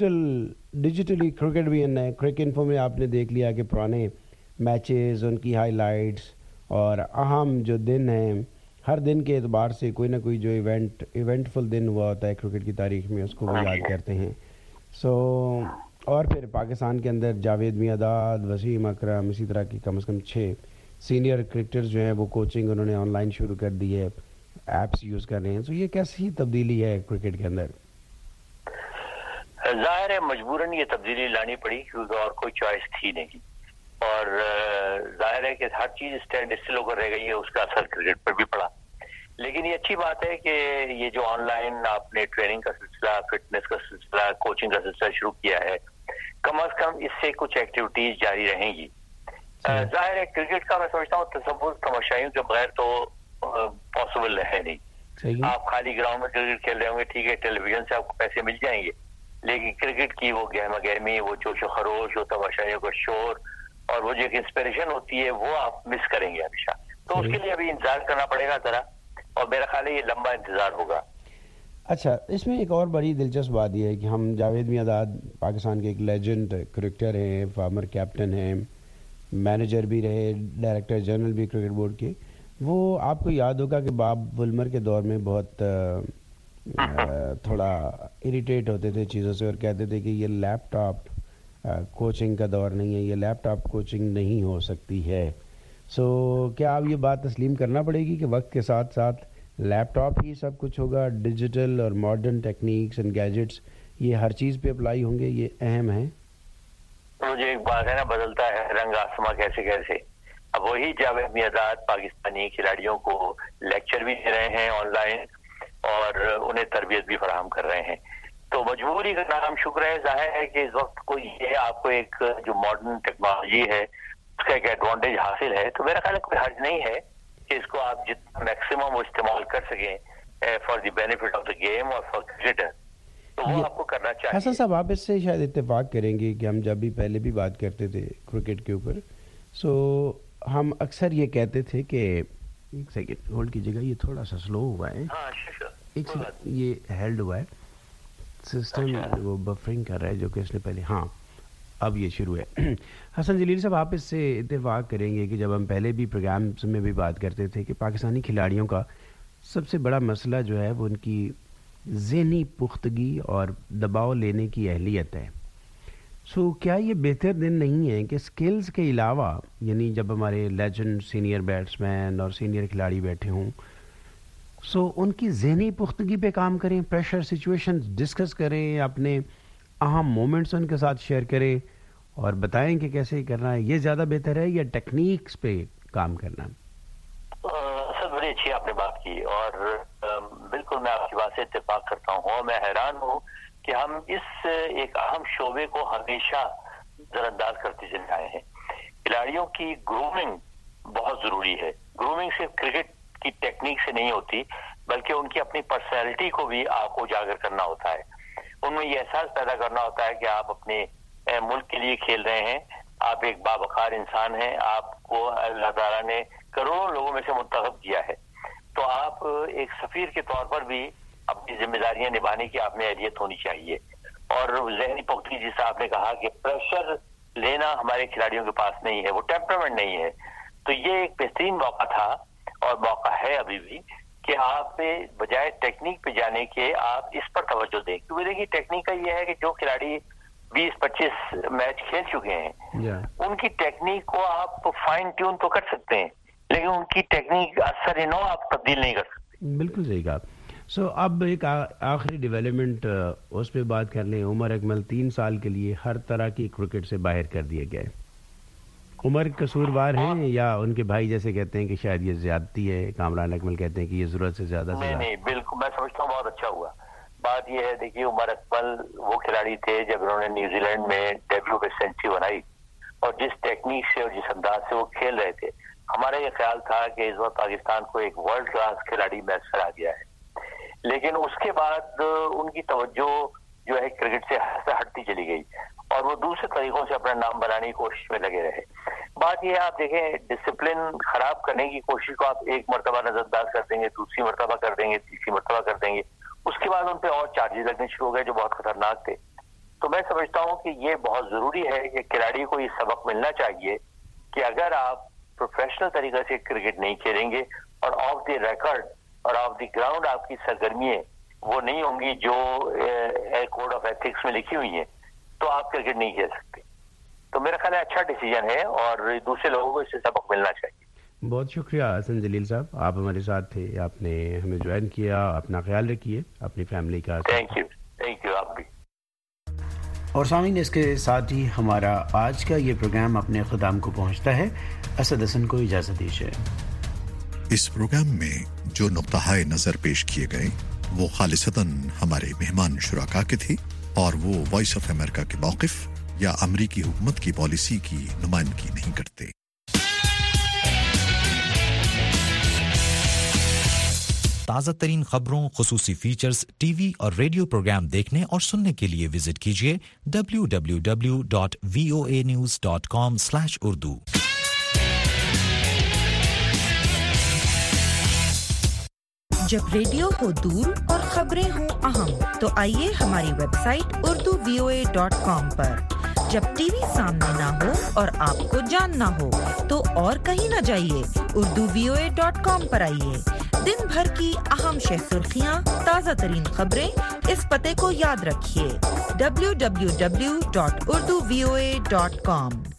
ڈیجیٹلی کرکٹ بھی ہے. کرکٹ انفو میں آپ نے دیکھ لیا کہ پرانے میچز, ان کی ہائی لائٹس اور اہم جو دن ہیں, ہر دن کے اعتبار سے کوئی نہ کوئی جو ایونٹفل دن ہوا ہوتا ہے کرکٹ کی تاریخ میں, اس کو وہ یاد کرتے ہیں. سو اور پھر پاکستان کے اندر جاوید میاں, وسیم اکرم, اسی طرح کی کم از کم 6 سینئر کرکٹرز جو ہیں وہ کوچنگ انہوں نے آن لائن شروع کر دی ہے, ایپس یوز کر رہے ہیں. سو یہ کیسی تبدیلی ہے کرکٹ کے اندر؟ ظاہر ہے مجبوراً یہ تبدیلی لانی پڑی کیونکہ اور کوئی چوائس تھی نہیں. اور ظاہر ہے کہ ہر چیز اسٹینڈ اسٹل ہو کر رہ گئی ہے, اس کا اثر کرکٹ پر بھی پڑا. لیکن یہ اچھی بات ہے کہ یہ جو آن لائن آپ نے ٹریننگ کا سلسلہ, فٹنس کا سلسلہ, کوچنگ کا سلسلہ شروع کیا ہے, کم از کم اس سے کچھ ایکٹیویٹیز جاری رہیں گی. ظاہر ہے کرکٹ کا میں سمجھتا ہوں تصور تماشائیوں کے بغیر تو پاسبل ہے نہیں. آپ خالی گراؤنڈ میں کرکٹ کھیل رہے ہوں گے, ٹھیک ہے, ٹیلی ویژن سے آپ کو پیسے مل جائیں گے, لیکن کرکٹ کی وہ گہما گہمی, وہ جوش و خروش, وہ تماشائیوں کا شور اور وہ جو ایک انسپریشن ہوتی ہے وہ آپ مس کریں گے ہمیشہ. تو اس کے لیے ابھی انتظار کرنا پڑے گا ذرا, اور میرا خیال ہے یہ لمبا انتظار ہوگا. اچھا, اس میں ایک اور بڑی دلچسپ بات یہ ہے کہ ہم جاوید میاں پاکستان کے ایک لیجنڈ کرکٹر ہیں, فارمر کیپٹن ہیں, مینیجر بھی رہے, ڈائریکٹر جنرل بھی کرکٹ بورڈ کے. وہ آپ کو یاد ہوگا کہ باب ولمر کے دور میں بہت تھوڑا اریٹیٹ ہوتے تھے چیزوں سے اور کہتے تھے کہ یہ لیپ ٹاپ کوچنگ کا دور نہیں ہے, یہ لیپ ٹاپ کوچنگ نہیں ہو سکتی ہے. سو کیا آپ یہ بات تسلیم کرنا پڑے گی کہ وقت کے ساتھ ساتھ لیپ ٹاپ ہی سب کچھ ہوگا, ڈیجیٹل اور ماڈرن ٹیکنیکس اینڈ گیجٹس یہ ہر چیز پہ اپلائی ہوں گے, یہ اہم ہے؟ مجھے ایک بات ہے نا, بدلتا ہے رنگ آسماں کیسے کیسے. اب وہی جاوید میرداد پاکستانی کھلاڑیوں کو لیکچر بھی دے رہے ہیں آن لائن اور انہیں تربیت بھی فراہم کر رہے ہیں. تو مجبوری کا نام شکر ہے. ظاہر ہے کہ اس وقت کو یہ آپ کو ایک جو ماڈرن ٹیکنالوجی ہے اس کا ایک ایڈوانٹیج حاصل ہے, تو میرا خیال ہے کوئی حرج نہیں ہے کہ اس کو آپ جتنا میکسیمم وہ استعمال کر سکیں for the benefit of the game اور فار کرکٹر, تو وہ آپ کو کرنا چاہیے. حسن صاحب آپ اس سے شاید اتفاق کریں گے کہ ہم جب بھی پہلے بھی بات کرتے تھے کرکٹ کے اوپر, سو ہم اکثر یہ کہتے تھے کہ ایک سیکنڈ ہولڈ کیجیے گا, یہ تھوڑا سا سلو ہوا ہے, ایک سیکنڈ یہ ہیلڈ ہوا ہے سسٹم, وہ بفرنگ کر رہا ہے جو کہ اس نے پہلے, ہاں اب یہ شروع ہے. حسن جلیل صاحب آپ اس سے اتفاق کریں گے کہ جب ہم پہلے بھی پروگرامز میں بھی بات کرتے تھے کہ پاکستانی کھلاڑیوں کا سب سے بڑا مسئلہ جو ہے وہ ان کی ذہنی پختگی اور دباؤ لینے کی اہلیت ہے. سو کیا یہ بہتر دن نہیں ہے کہ سکلز کے علاوہ, یعنی جب ہمارے لیجنڈ سینئر بیٹسمین اور سینئر کھلاڑی بیٹھے ہوں, سو ان کی ذہنی پختگی پہ کام کریں, پریشر سچویشن ڈسکس کریں, اپنے اہم مومنٹس ان کے ساتھ شیئر کریں اور بتائیں کہ کیسے کرنا ہے, یہ زیادہ بہتر ہے یا ٹیکنیکس پہ کام کرنا؟ سر بڑی اچھی آپ نے بات کی اور بالکل میں آپ کی بات سے اتفاق کرتا ہوں, اور میں حیران ہوں کہ ہم اس ایک اہم شعبے کو ہمیشہ نظر انداز کرتے چلے آئے ہیں. کھلاڑیوں کی گرومنگ بہت ضروری ہے. گرومنگ صرف کرکٹ کی ٹیکنیک سے نہیں ہوتی بلکہ ان کی اپنی پرسنالٹی کو بھی آپ کو اجاگر کرنا ہوتا ہے. ان میں یہ احساس پیدا کرنا ہوتا ہے کہ آپ اپنے ملک کے لیے کھیل رہے ہیں, آپ ایک باوقار انسان ہیں, آپ کو اللہ تعالیٰ نے کروڑوں لوگوں میں سے منتخب کیا ہے, تو آپ ایک سفیر کے طور پر بھی اپنی ذمہ داریاں نبھانے کی آپ میں اہلیت ہونی چاہیے. اور ذہنی پختگی جیسا آپ نے کہا کہ پریشر لینا ہمارے کھلاڑیوں کے پاس نہیں ہے, وہ ٹیمپرامنٹ نہیں ہے, تو یہ ایک بہترین موقع تھا اور موقع ہے ابھی بھی کہ آپ بجائے ٹیکنیک پہ جانے کے آپ اس پر توجہ دیں. کیونکہ دیکھیے ٹیکنیک کا یہ ہے کہ جو کھلاڑی 20-25 میچ کھیل چکے ہیں ان کی ٹیکنیک کو آپ فائن ٹیون تو کر سکتے ہیں لیکن ان کی ٹیکنیک اثر نو آپ تبدیل نہیں کر سکتے. بالکل صحیح کہا. سو اب ایک آخری ڈیولپمنٹ اس پہ بات کر لیں. عمر اکمل 3 سال کے لیے ہر طرح کی کرکٹ سے باہر کر دیے گئے. عمر قصوروار ہیں یا ان کے بھائی جیسے کہتے ہیں کہ شاید یہ زیادتی ہے, کامران اکمل کہتے ہیں کہ یہ ضرورت سے زیادہ نہیں بالکل میں سمجھتا ہوں بہت اچھا ہوا. بات یہ ہے دیکھیے عمر اکمل وہ کھلاڑی تھے جب انہوں نے نیوزی لینڈ میں ڈیبیو پہ سینچری بنائی اور جس ٹیکنیک سے اور جس انداز سے وہ کھیل رہے تھے, ہمارا یہ خیال تھا کہ اس وقت پاکستان کو ایک ورلڈ کلاس کھلاڑی میسر آ گیا ہے. لیکن اس کے بعد ان کی توجہ جو ہے کرکٹ سے ہٹتی چلی گئی اور وہ دوسرے طریقوں سے اپنا نام بنانے کی کوشش میں لگے رہے. بات یہ ہے آپ دیکھیں ڈسپلن خراب کرنے کی کوشش کو آپ ایک مرتبہ نظر انداز کر دیں گے, دوسری مرتبہ کر دیں گے, تیسری مرتبہ کر دیں گے, اس کے بعد ان پہ اور چارجز لگنے شروع ہو گئے جو بہت خطرناک تھے. تو میں سمجھتا ہوں کہ یہ بہت ضروری ہے کہ کھلاڑی کو یہ سبق ملنا چاہیے کہ اگر آپ پروفیشنل طریقے سے کرکٹ نہیں کھیلیں گے اور آف دی ریکارڈ اور آف دی گراؤنڈ آپ کی سرگرمیاں وہ نہیں ہوں گی جو کوڈ آف ایتھکس میں لکھی ہوئی ہیں, تو آپ کرکٹ نہیں کھیل سکتے. تو میرا خیال ہے اچھا ڈیسیجن ہے اور دوسرے لوگوں کو اس سے سبق ملنا چاہیے. بہت شکریہ حسن جلیل صاحب, آپ ہمارے ساتھ تھے, آپ نے ہمیں جوائن کیا. اپنا خیال رکھیے, اپنی فیملی کا. تھینک یو آپ بھی. اور سامعین اس کے ساتھ ہی ہمارا آج کا یہ پروگرام اپنے اختتام کو پہنچتا ہے. اسد حسن کو اجازت دیجیے. اس پروگرام میں جو نقطۂ نظر پیش کیے گئے وہ خالصتاً ہمارے مہمان شرکا کے تھے اور وہ وائس آف امریکہ کے موقف یا امریکی حکومت کی پالیسی کی نمائندگی نہیں کرتے. تازہ ترین خبروں, خصوصی فیچرز, ٹی وی اور ریڈیو پروگرام دیکھنے اور سننے کے لیے وزٹ کیجیے www.voanews.com/urdu. جب ریڈیو ہو دور اور خبریں ہوں اہم تو آئیے ہماری ویب سائٹ urduvoa.com پر जब टीवी सामने ना हो और आपको जानना हो तो और कहीं ना जाइए, urduvoa.com पर आइए। दिन भर की अहम सुर्खियां, ताज़ा तरीन खबरें, इस पते को याद रखिए www.urduvoa.com।